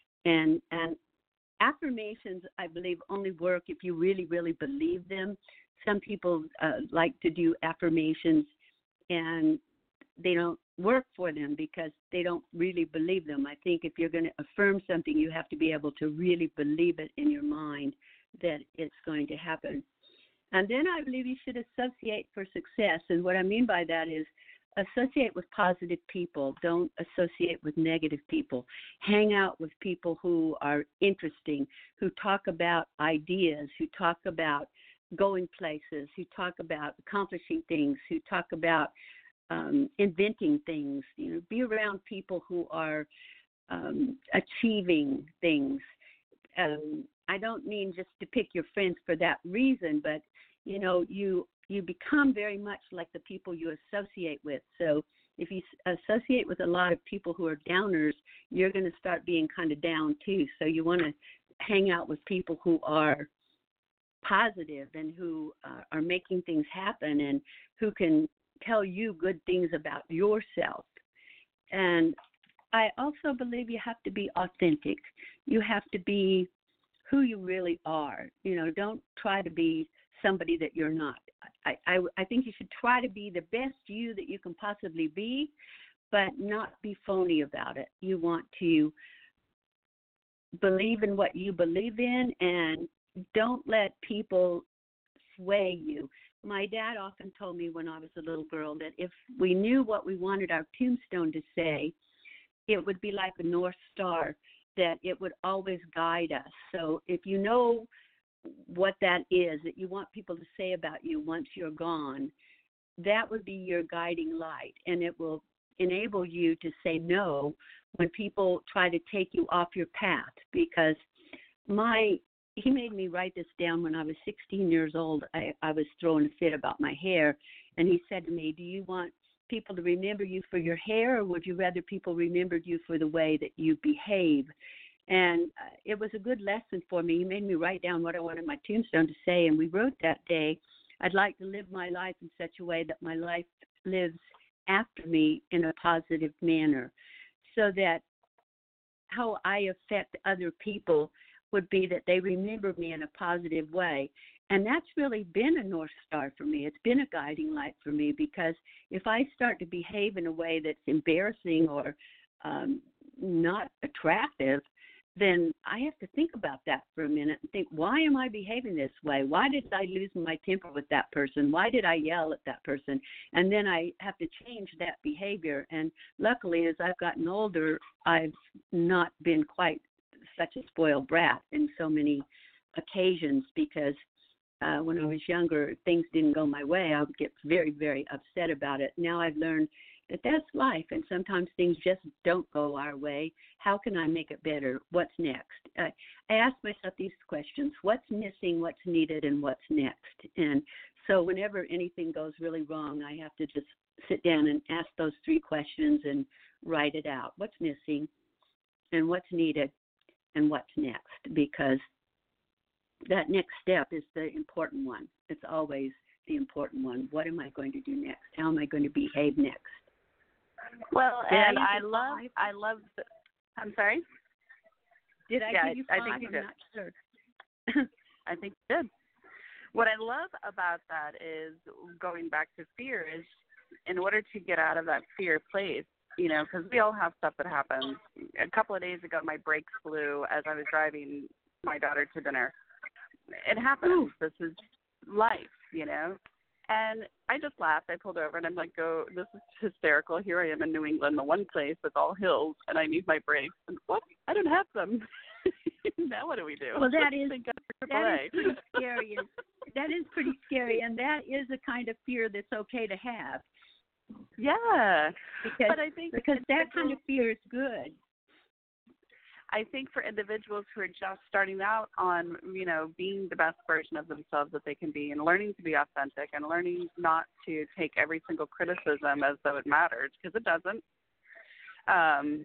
And and affirmations, I believe, only work if you really, really believe them. Some people uh, like to do affirmations, and they don't work for them because they don't really believe them. I think if you're going to affirm something, you have to be able to really believe it in your mind that it's going to happen. And then I believe you should associate for success. And what I mean by that is associate with positive people. Don't associate with negative people. Hang out with people who are interesting, who talk about ideas, who talk about going places, who talk about accomplishing things, who talk about um, inventing things. You know, be around people who are um, achieving things. Um, I don't mean just to pick your friends for that reason, but you know, you you become very much like the people you associate with. So if you associate with a lot of people who are downers, you're going to start being kind of down too. So you want to hang out with people who are positive and who uh, are making things happen and who can tell you good things about yourself. And I also believe you have to be authentic. You have to be who you really are. You know, don't try to be somebody that you're not. I, I, I think you should try to be the best you that you can possibly be, but not be phony about it. You want to believe in what you believe in, and don't let people sway you. my dad often told me when I was a little girl that if we knew what we wanted our tombstone to say, it would be like a North Star, that it would always guide us. So if you know what that is, that you want people to say about you once you're gone, that would be your guiding light, and it will enable you to say no when people try to take you off your path. Because my he made me write this down when I was sixteen years old. I, I was throwing a fit about my hair, and he said to me, do you want people to remember you for your hair, or would you rather people remembered you for the way that you behave? And uh, it was a good lesson for me. He made me write down what I wanted my tombstone to say, and we wrote that day, I'd like to live my life in such a way that my life lives after me in a positive manner, so that how I affect other people would be that they remember me in a positive way. And that's really been a North Star for me. It's been a guiding light for me, because if I start to behave in a way that's embarrassing or um, not attractive, then I have to think about that for a minute and think, why am I behaving this way? Why did I lose my temper with that person? Why did I yell at that person? And then I have to change that behavior. And luckily, as I've gotten older, I've not been quite such a spoiled brat in so many occasions, because uh, when I was younger, things didn't go my way. I would get very, very upset about it. Now I've learned that that's life, and sometimes things just don't go our way. How can I make it better? What's next? Uh, I ask myself these questions: what's missing, what's needed, and what's next? And so whenever anything goes really wrong, I have to just sit down and ask those three questions and write it out. What's missing, and what's needed, and what's next? Because that next step is the important one. It's always the important one. What am I going to do next? How am I going to behave next? Well, Did and I I love, five? I love, the, I'm sorry? Did I yeah, give you I five? think you I'm did. not sure. I think you did. What I love about that is, going back to fear, is in order to get out of that fear place, you know, because we all have stuff that happens. A couple of days ago, my brakes blew as I was driving my daughter to dinner. It happens. Ooh. This is life, you know. And I just laughed. I pulled over, and I'm like, "Oh, this is hysterical. Here I am in New England, the one place that's all hills, and I need my brakes. And what? I don't have them. Now what do we do?" Well, that is that is pretty scary. And that is pretty scary, and that is a kind of fear that's okay to have. Yeah, because but I think because that kind of fear is good. I think for individuals who are just starting out on, you know, being the best version of themselves that they can be, and learning to be authentic, and learning not to take every single criticism as though it matters, because it doesn't. Um,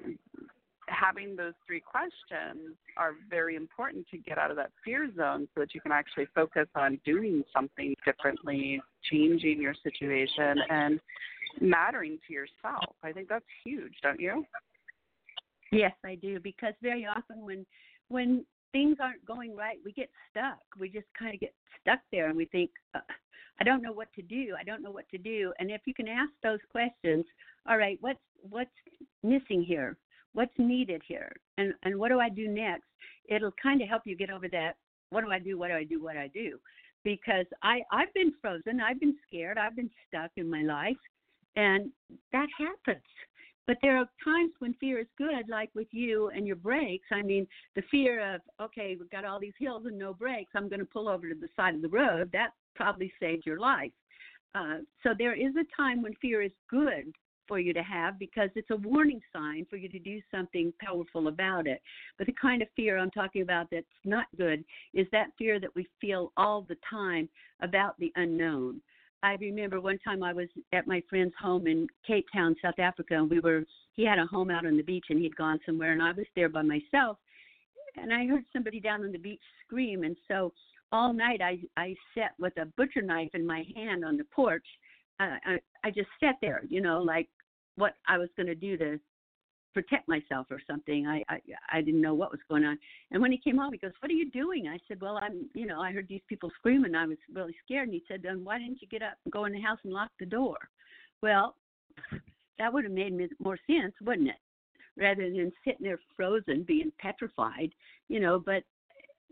having those three questions are very important to get out of that fear zone, so that you can actually focus on doing something differently, changing your situation, and mattering to yourself. I think that's huge, don't you? Yes, I do, because very often when when things aren't going right, we get stuck. We just kind of get stuck there, and we think, uh, I don't know what to do. I don't know what to do. And if you can ask those questions, all right, what's what's missing here? What's needed here? And and what do I do next? It'll kind of help you get over that, what do I do, what do I do, what do I do? Because I, I've been frozen. I've been scared. I've been stuck in my life, and that happens. But there are times when fear is good, like with you and your brakes. I mean, the fear of, okay, we've got all these hills and no brakes, I'm going to pull over to the side of the road. That probably saved your life. Uh, so there is a time when fear is good for you to have, because it's a warning sign for you to do something powerful about it. But the kind of fear I'm talking about that's not good is that fear that we feel all the time about the unknown. I remember one time I was at my friend's home in Cape Town, South Africa, and we were, he had a home out on the beach, and he'd gone somewhere, and I was there by myself, and I heard somebody down on the beach scream, and so all night I, I sat with a butcher knife in my hand on the porch. Uh, I, I just sat there, you know, like what I was going to do to protect myself or something. I, I I didn't know what was going on. And when he came home, he goes, "What are you doing?" I said, "Well, I'm, you know, I heard these people screaming. I was really scared." And he said, "Then why didn't you get up and go in the house and lock the door?" Well, that would have made more sense, wouldn't it? Rather than sitting there frozen, being petrified, you know. But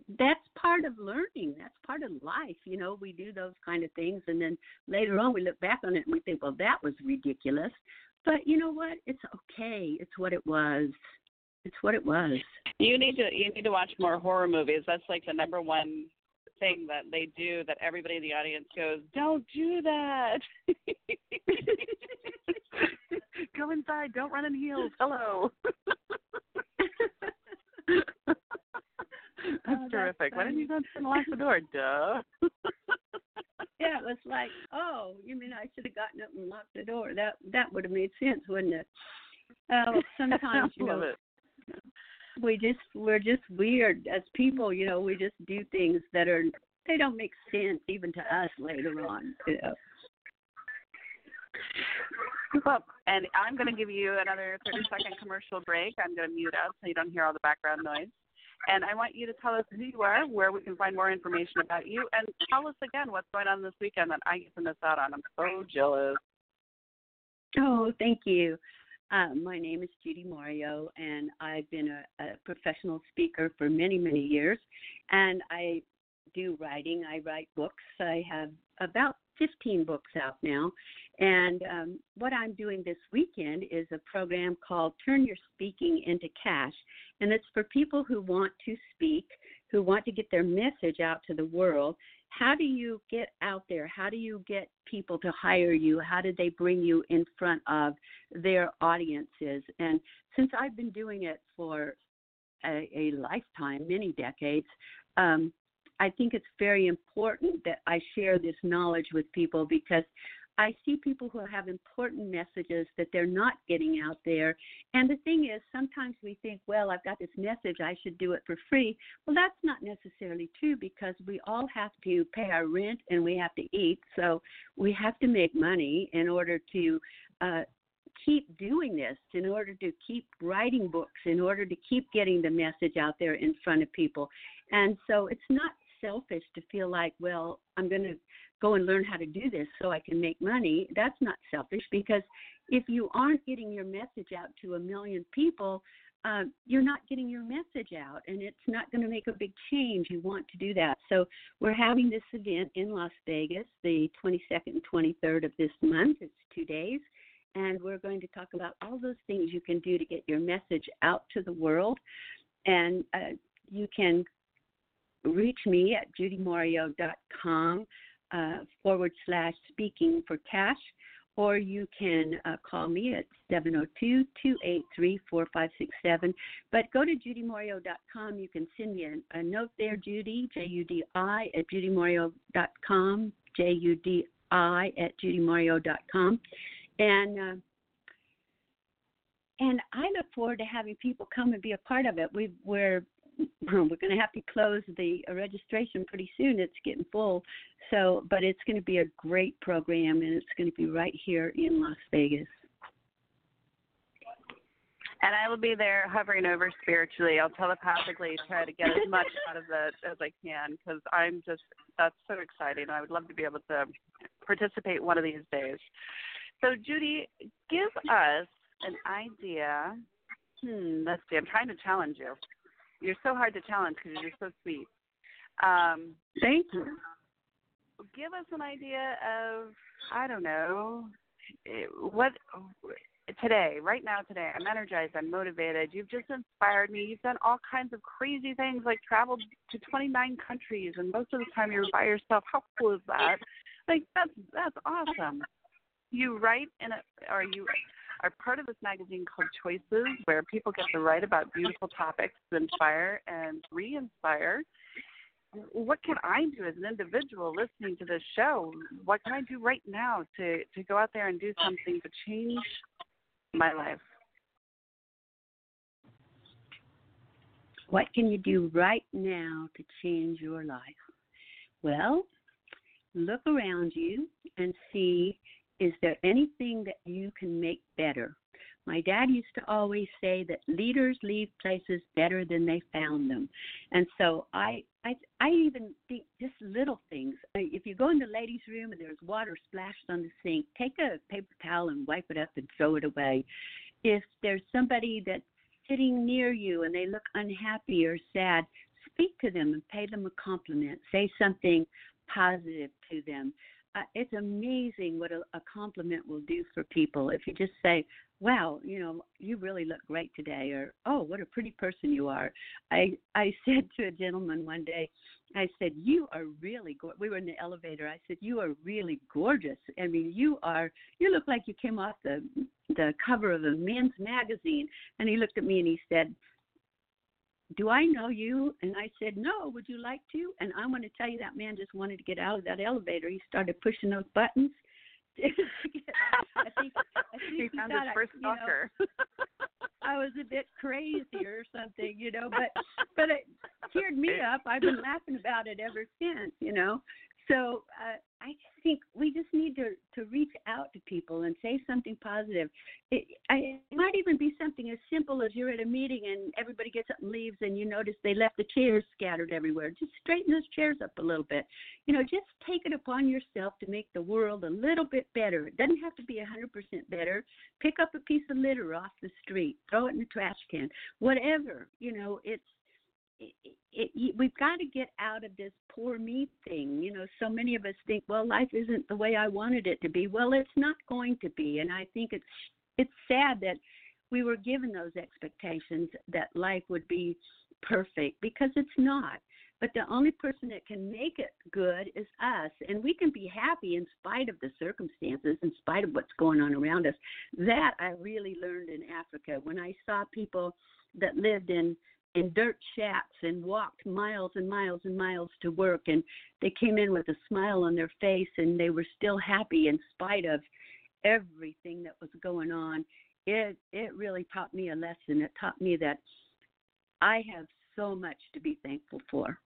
that's part of learning. That's part of life. You know, we do those kind of things, and then later on we look back on it and we think, well, that was ridiculous. But you know what? It's okay. It's what it was. It's what it was. You need to you need to watch more horror movies. That's like the number one thing that they do that everybody in the audience goes, don't do that. Go inside. Don't run in heels. Hello. That's oh, terrific. That's Why didn't you go and lock the door? Duh. Yeah, it was like, oh, you mean I should have gotten up and locked the door? That that would have made sense, wouldn't it? Uh, sometimes, you know, it. we just we're just weird as people. You know, we just do things that are they don't make sense even to us later on. You know. Well, and I'm going to give you another thirty-second commercial break. I'm going to mute out so you don't hear all the background noise. And I want you to tell us who you are, where we can find more information about you, and tell us again what's going on this weekend that I get to miss out on. I'm so jealous. Oh, thank you. Um, my name is Judy Mario, and I've been a, a professional speaker for many, many years. And I do writing. I write books. I have about fifteen books out now. And um, what I'm doing this weekend is a program called Turn Your Speaking into Cash. And it's for people who want to speak, who want to get their message out to the world. How do you get out there? How do you get people to hire you? How do they bring you in front of their audiences? And since I've been doing it for a, a lifetime, many decades, um, I think it's very important that I share this knowledge with people because I see people who have important messages that they're not getting out there. And the thing is, sometimes we think, well, I've got this message, I should do it for free. Well, that's not necessarily true because we all have to pay our rent and we have to eat. So we have to make money in order to uh, keep doing this, in order to keep writing books, in order to keep getting the message out there in front of people. And so it's not selfish to feel like, well, I'm going to go and learn how to do this so I can make money. That's not selfish because if you aren't getting your message out to a million people, uh, you're not getting your message out, and it's not going to make a big change. You want to do that. So we're having this event in Las Vegas, the twenty-second and twenty-third of this month. It's two days, and we're going to talk about all those things you can do to get your message out to the world. And uh, you can reach me at judy mario dot com uh, forward slash speaking for cash, or you can uh, call me at seven oh two, two eight three, four five six seven. But go to judy mario dot com. You can send me a, a note there, Judy, J U D I, at judy mario dot com, J U D I at judy mario dot com. And, uh, and I look forward to having people come and be a part of it. We've, we're We're going to have to close the registration pretty soon. It's getting full. So, but it's going to be a great program, and it's going to be right here in Las Vegas. And I will be there hovering over spiritually. I'll telepathically try to get as much out of it as I can because I'm just, that's so exciting. I would love to be able to participate one of these days. So, Judy, give us an idea. Hmm, let's see. I'm trying to challenge you. You're so hard to challenge because you're so sweet. Um, Thank you. Give us an idea of, I don't know, what today, right now today, I'm energized, I'm motivated. You've just inspired me. You've done all kinds of crazy things like traveled to twenty-nine countries, and most of the time you're by yourself. How cool is that? Like, that's, that's awesome. You write in a, or you are part of this magazine called Choices, where people get to write about beautiful topics to inspire and re-inspire. What can I do as an individual listening to this show? What can I do right now to, to go out there and do something to change my life? What can you do right now to change your life? Well, look around you and see, is there anything that you can make better? My dad used to always say that leaders leave places better than they found them. And so I I, I even think just little things. If you go in the ladies' room and there's water splashed on the sink, take a paper towel and wipe it up and throw it away. If there's somebody that's sitting near you and they look unhappy or sad, speak to them and pay them a compliment. Say something positive to them. Uh, it's amazing what a, a compliment will do for people. If you just say, wow, you know, you really look great today, or, oh, what a pretty person you are. I, I said to a gentleman one day, I said, you are really gorgeous. We were in the elevator. I said, you are really gorgeous. I mean, you are, you look like you came off the, the cover of a men's magazine. And he looked at me and he said, do I know you? And I said, no, would you like to? And I want to tell you, that man just wanted to get out of that elevator. He started pushing those buttons. I think, I think he, he found thought his first I, you stalker. know, I was a bit crazy or something, you know, but but it cheered me up. I've been laughing about it ever since, you know. So uh, I just think we just need to, to reach out to people and say something positive. It, I, it might even be something as simple as you're at a meeting and everybody gets up and leaves and you notice they left the chairs scattered everywhere. Just straighten those chairs up a little bit. You know, just take it upon yourself to make the world a little bit better. It doesn't have to be one hundred percent better. Pick up a piece of litter off the street. Throw it in the trash can. Whatever. You know, it's, It, it, it, we've got to get out of this poor me thing. You know, so many of us think, well, life isn't the way I wanted it to be. Well, it's not going to be. And I think it's it's sad that we were given those expectations that life would be perfect, because it's not. But the only person that can make it good is us. And we can be happy in spite of the circumstances, in spite of what's going on around us. That I really learned in Africa when I saw people that lived in in dirt shacks and walked miles and miles and miles to work, and they came in with a smile on their face and they were still happy in spite of everything that was going on. It it really taught me a lesson. It taught me that I have so much to be thankful for.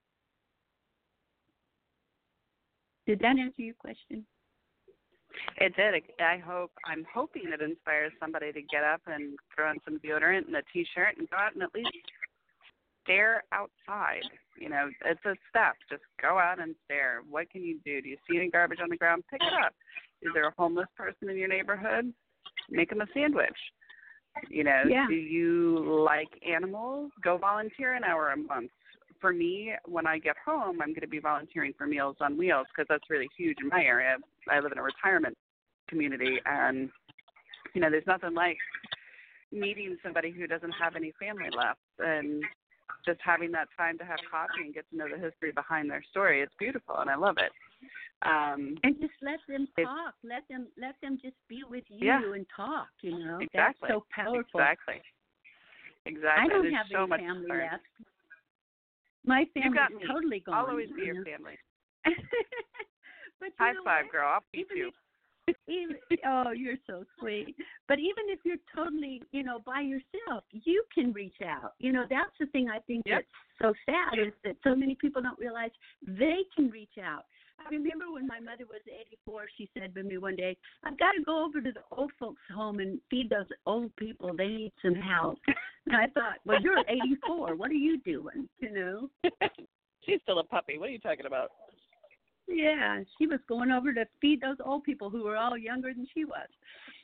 Did that answer your question? It did. I hope, I'm hoping it inspires somebody to get up and throw on some deodorant and a T-shirt and go out and at least stare outside. You know, it's a step. Just go out and stare. What can you do? Do you see any garbage on the ground? Pick it up. Is there a homeless person in your neighborhood? Make them a sandwich. You know, yeah. Do you like animals? Go volunteer an hour a month. For me, when I get home, I'm going to be volunteering for Meals on Wheels because that's really huge in my area. I live in a retirement community, and, you know, there's nothing like meeting somebody who doesn't have any family left and just having that time to have coffee and get to know the history behind their story. It's beautiful, and I love it. Um, and just let them talk. Let them let them just be with you yeah, and talk, you know. Exactly. That's so powerful. Exactly. Exactly. I don't There's have so any much family concern. left. My family's me. totally gone. I'll always be you your know. family. But you High know five, what? girl. I'll beat even you. If, even, oh, you're so sweet. But even if you're totally, you know, by yourself, you can reach out. You know, that's the thing I think Yep. that's so sad, is that so many people don't realize they can reach out. I remember when my mother was eighty-four, she said to me one day, I've got to go over to the old folks' home and feed those old people. They need some help. And I thought, well, you're eighty-four. What are you doing, you know? She's still a puppy. What are you talking about? Yeah, she was going over to feed those old people who were all younger than she was.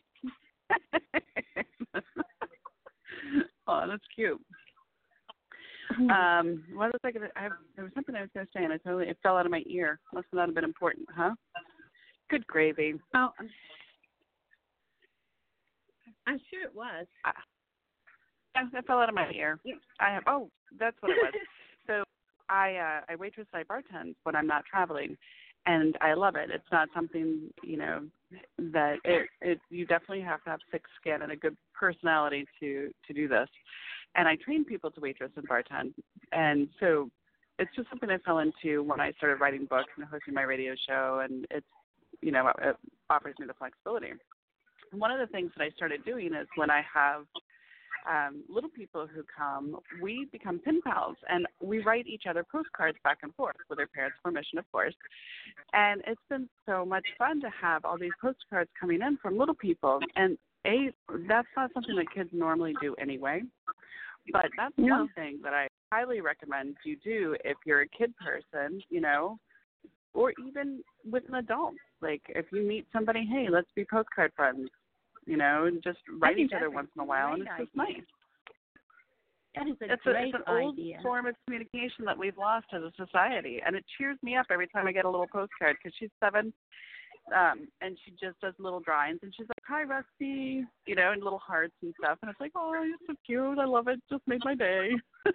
Oh, that's cute. Um, what was I going to? There was something I was going to say, and I totally it fell out of my ear. Must not have been important, huh? Good gravy. Oh, I'm, I'm sure it was. Uh, yeah, that fell out of my ear. Yeah. I have. Oh, that's what it was. So I uh, I waitress, I bartend when I'm not traveling, and I love it. It's not something, you know, that it, it you definitely have to have thick skin and a good personality to to do this. And I train people to waitress and bartend, and so it's just something I fell into when I started writing books and hosting my radio show, and it's, you know, it offers me the flexibility. And one of the things that I started doing is when I have um, little people who come, we become pen pals, and we write each other postcards back and forth with their parents' permission, of course. And it's been so much fun to have all these postcards coming in from little people, and A, that's not something that kids normally do anyway. But that's no. one thing that I highly recommend you do if you're a kid person, you know, or even with an adult. Like if you meet somebody, hey, let's be postcard friends, you know, and just write each other once in a while, and it's just nice. That is a It's, a, great it's an old idea. form of communication that we've lost as a society, and it cheers me up every time I get a little postcard because she's seven, um, and she just does little drawings, and she's like, "Hi, Rusty," you know, and little hearts and stuff, and it's like, "Oh, you're so cute. I love it. Just made my day."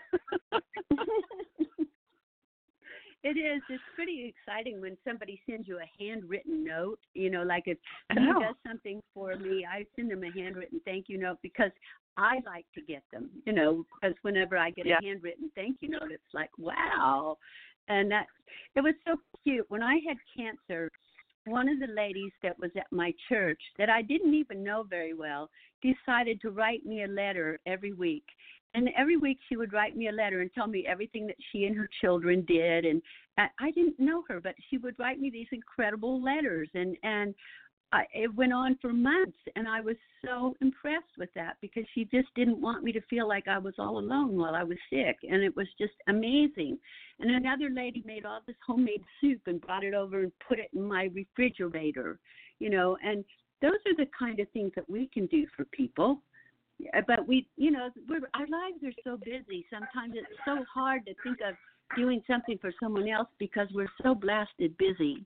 It is. It's pretty exciting when somebody sends you a handwritten note. You know, like if I somebody know. does something for me, I send them a handwritten thank you note because I like to get them. You know, because whenever I get Yeah. a handwritten thank you note, it's like, wow. And that it was so cute. When I had cancer, one of the ladies that was at my church that I didn't even know very well decided to write me a letter every week. And every week she would write me a letter and tell me everything that she and her children did. And I, I didn't know her, but she would write me these incredible letters. And, and I, it went on for months. And I was so impressed with that because she just didn't want me to feel like I was all alone while I was sick. And it was just amazing. And another lady made all this homemade soup and brought it over and put it in my refrigerator, you know. And those are the kind of things that we can do for people. But we, you know, we're, our lives are so busy. Sometimes it's so hard to think of doing something for someone else because we're so blasted busy.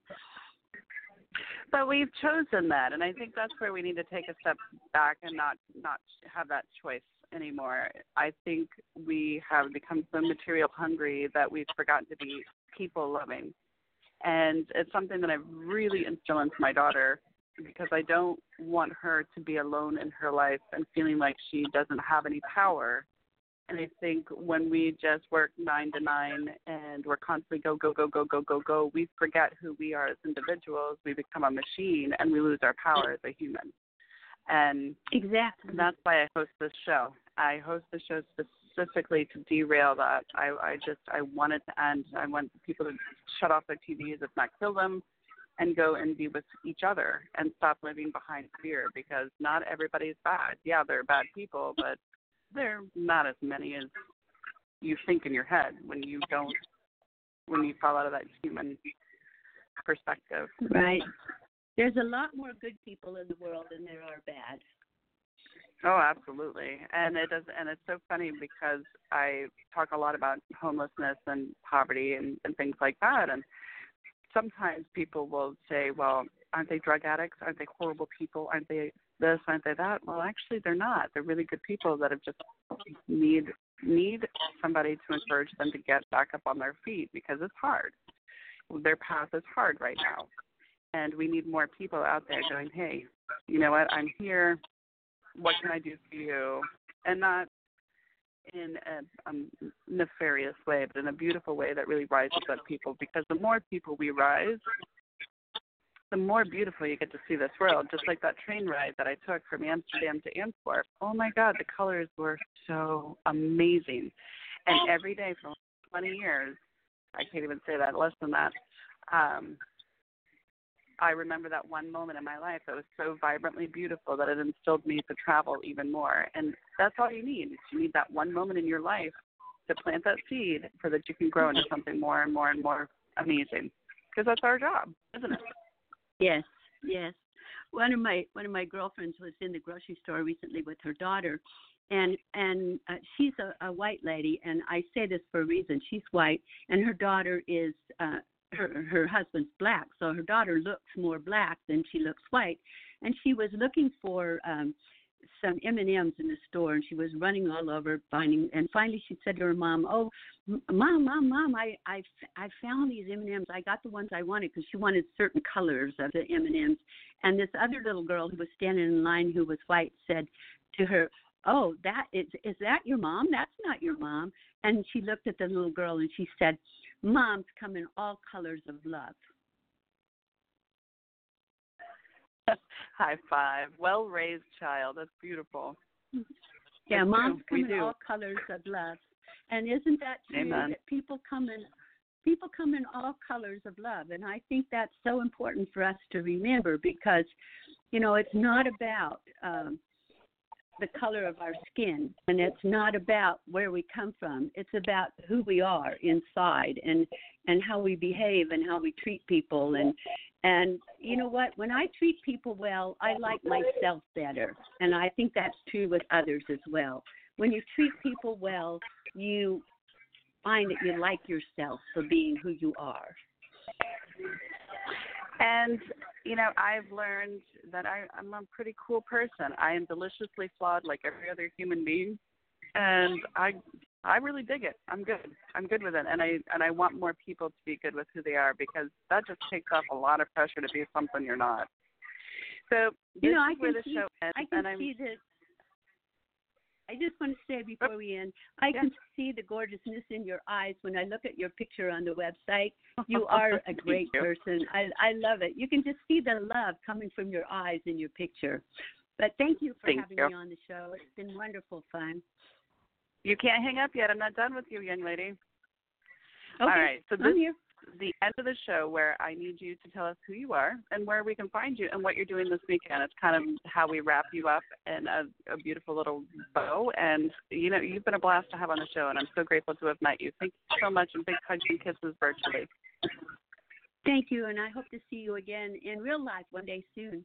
But we've chosen that, and I think that's where we need to take a step back and not not have that choice anymore. I think we have become so material hungry that we've forgotten to be people loving, and it's something that I've really instilled into my daughter, because I don't want her to be alone in her life and feeling like she doesn't have any power. And I think when we just work nine to nine and we're constantly go, go, go, go, go, go, go, we forget who we are as individuals. We become a machine and we lose our power as a human. And exactly. That's why I host this show. I host the show specifically to derail that. I, I just, I want it to end. I want people to shut off their T Vs, if not kill them, and go and be with each other and stop living behind fear, because not everybody's bad. Yeah, they're bad people, but they're not as many as you think in your head when you don't, when you fall out of that human perspective. Right. There's a lot more good people in the world than there are bad. Oh, absolutely. And it does, and it's so funny because I talk a lot about homelessness and poverty and, and things like that. And sometimes people will say, well, aren't they drug addicts? Aren't they horrible people? Aren't they this? Aren't they that? Well, actually, they're not. They're really good people that have just need need somebody to encourage them to get back up on their feet, because it's hard. Their path is hard right now. And we need more people out there going, hey, you know what? I'm here. What can I do for you? And not in a um, nefarious way, but in a beautiful way that really rises up people. Because the more people we rise, the more beautiful you get to see this world. Just like that train ride that I took from Amsterdam to Antwerp. Oh, my God, the colors were so amazing. And every day for twenty years, I can't even say that, less than that, um, I remember that one moment in my life that was so vibrantly beautiful that it instilled me to travel even more. And that's all you need. You need that one moment in your life to plant that seed so that you can grow into something more and more and more amazing. Because that's our job, isn't it? Yes, yes. One of my one of my girlfriends was in the grocery store recently with her daughter, and and uh, she's a, a white lady, and I say this for a reason. She's white, and her daughter is uh, her her husband's black, so her daughter looks more black than she looks white, and she was looking for um, some M and M's in the store, and she was running all over finding, and finally she said to her mom, "Oh, mom, mom, mom, I I, I found these M and M's. I got the ones I wanted," because she wanted certain colors of the M and M's. And this other little girl who was standing in line who was white said to her, "Oh, that is is that your mom? That's not your mom." And she looked at the little girl and she said, "Moms come in all colors of love." High five. Well-raised child. That's beautiful. Yeah, That's moms true. come We in do. all colors of love. And isn't that true? Amen. That people come in people come in all colors of love. And I think that's so important for us to remember, because, you know, it's not about um, the color of our skin, and it's not about where we come from. It's about who we are inside, and and how we behave and how we treat people. And and you know what? When I treat people well, I like myself better, and I think that's true with others as well. when you treat people well, you find that you like yourself for being who you are. And, you know, I've learned that I, I'm a pretty cool person. I am deliciously flawed like every other human being. And I I really dig it. I'm good. I'm good with it. And I and I want more people to be good with who they are, because that just takes off a lot of pressure to be something you're not. So this you know, I is where can the see, show ends. I can and I'm, see that. I just want to say before we end, I yeah. can see the gorgeousness in your eyes when I look at your picture on the website. You are a great you. person. I I love it. You can just see the love coming from your eyes in your picture. But thank you for Thank having you. me on the show. It's been wonderful fun. You can't hang up yet. I'm not done with you, young lady. Okay, All right. So this I'm here. is the end of the show, where I need you to tell us who you are and where we can find you and what you're doing this weekend. It's kind of how we wrap you up in a, a beautiful little bow. And, you know, you've been a blast to have on the show, and I'm so grateful to have met you. Thank you so much, and big hugs and kisses virtually. Thank you, and I hope to see you again in real life one day soon.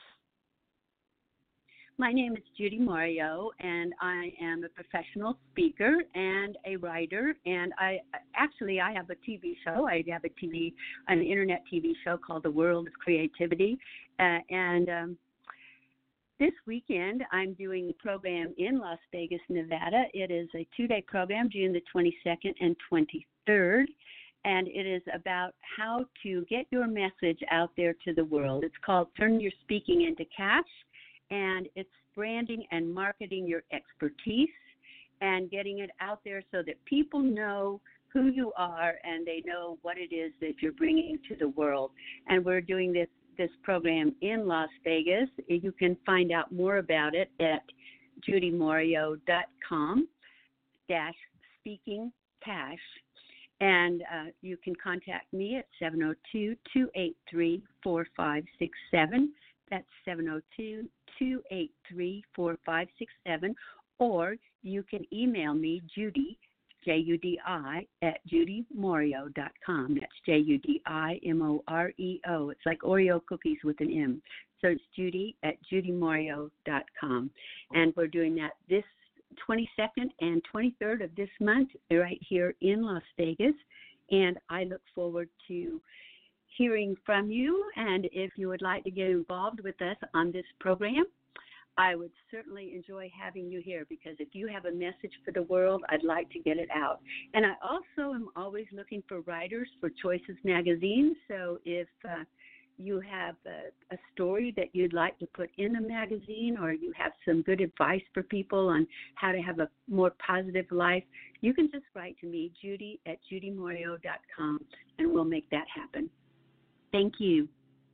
My name is Judy Mario, and I am a professional speaker and a writer. And I actually I have a T V show. I have a T V, an internet T V show called The World of Creativity. Uh, and um, this weekend I'm doing a program in Las Vegas, Nevada. It is a two-day program, June the twenty-second and twenty-third. And it is about how to get your message out there to the world. It's called Turn Your Speaking into Cash. And it's branding and marketing your expertise and getting it out there so that people know who you are and they know what it is that you're bringing to the world. And we're doing this, this program in Las Vegas. You can find out more about it at judymorio.com dash speaking cash. And uh, you can contact me at seven oh two, two eight three, four five six seven. That's seven oh two, two eight three, four five six seven, or you can email me, Judy, J U D I, at judy morio dot com. That's J U D I M O R E O. It's like Oreo cookies with an M. So it's Judy at judy morio dot com. And we're doing that this twenty-second and twenty-third of this month right here in Las Vegas. And I look forward to hearing from you, and if you would like to get involved with us on this program, I would certainly enjoy having you here, because if you have a message for the world, I'd like to get it out. And I also am always looking for writers for Choices Magazine, so if uh, you have a, a story that you'd like to put in the magazine, or you have some good advice for people on how to have a more positive life, you can just write to me, Judy at judy morio dot com, and we'll make that happen. Thank you.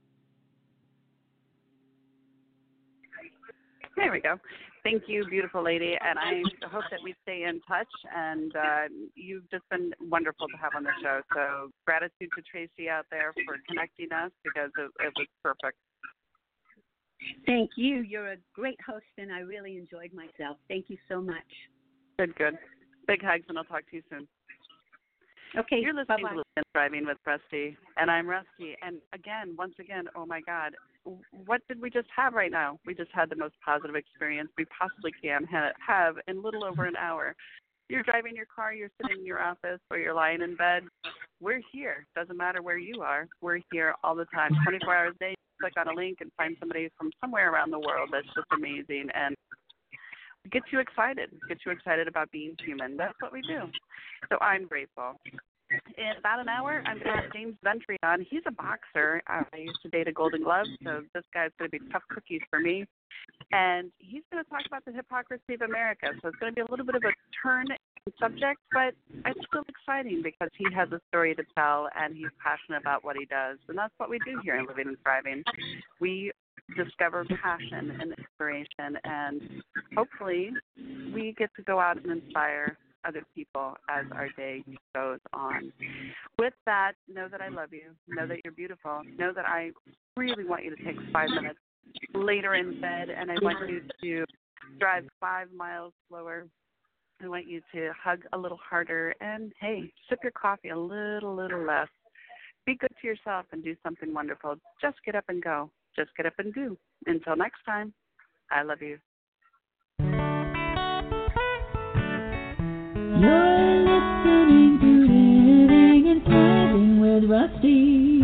There we go. Thank you, beautiful lady. And I hope that we stay in touch. And uh, you've just been wonderful to have on the show. So gratitude to Tracy out there for connecting us, because it, it was perfect. Thank you. You're a great host, and I really enjoyed myself. Thank you so much. Good, good. Big hugs, and I'll talk to you soon. Okay, You're listening bye-bye. to Living and Thriving with Rusty, and I'm Rusty. And again, once again, oh my God, what did we just have right now? We just had the most positive experience we possibly can ha- have in a little over an hour. You're driving your car, you're sitting in your office, or you're lying in bed. We're here. Doesn't matter where you are. We're here all the time, twenty-four hours a day. Click on a link and find somebody from somewhere around the world. That's just amazing. And get you excited, get you excited about being human. That's what we do. So I'm grateful. In about an hour, I'm going to have James Ventry on. He's a boxer. I used to date a Golden Glove, so this guy's going to be tough cookies for me. And he's going to talk about the hypocrisy of America. So it's going to be a little bit of a turn in subject, but it's still exciting because he has a story to tell and he's passionate about what he does. And that's what we do here in Living and Thriving. We discover passion and inspiration, and hopefully we get to go out and inspire other people as our day goes on. With that, know that I love you. Know that you're beautiful. Know that I really want you to take five minutes later in bed, and I want you to drive five miles slower. I want you to hug a little harder, and, hey, sip your coffee a little, little less. Be good to yourself and do something wonderful. Just get up and go. Just get up and do. Until next time, I love you. You're listening to Living and Thriving with Rusty.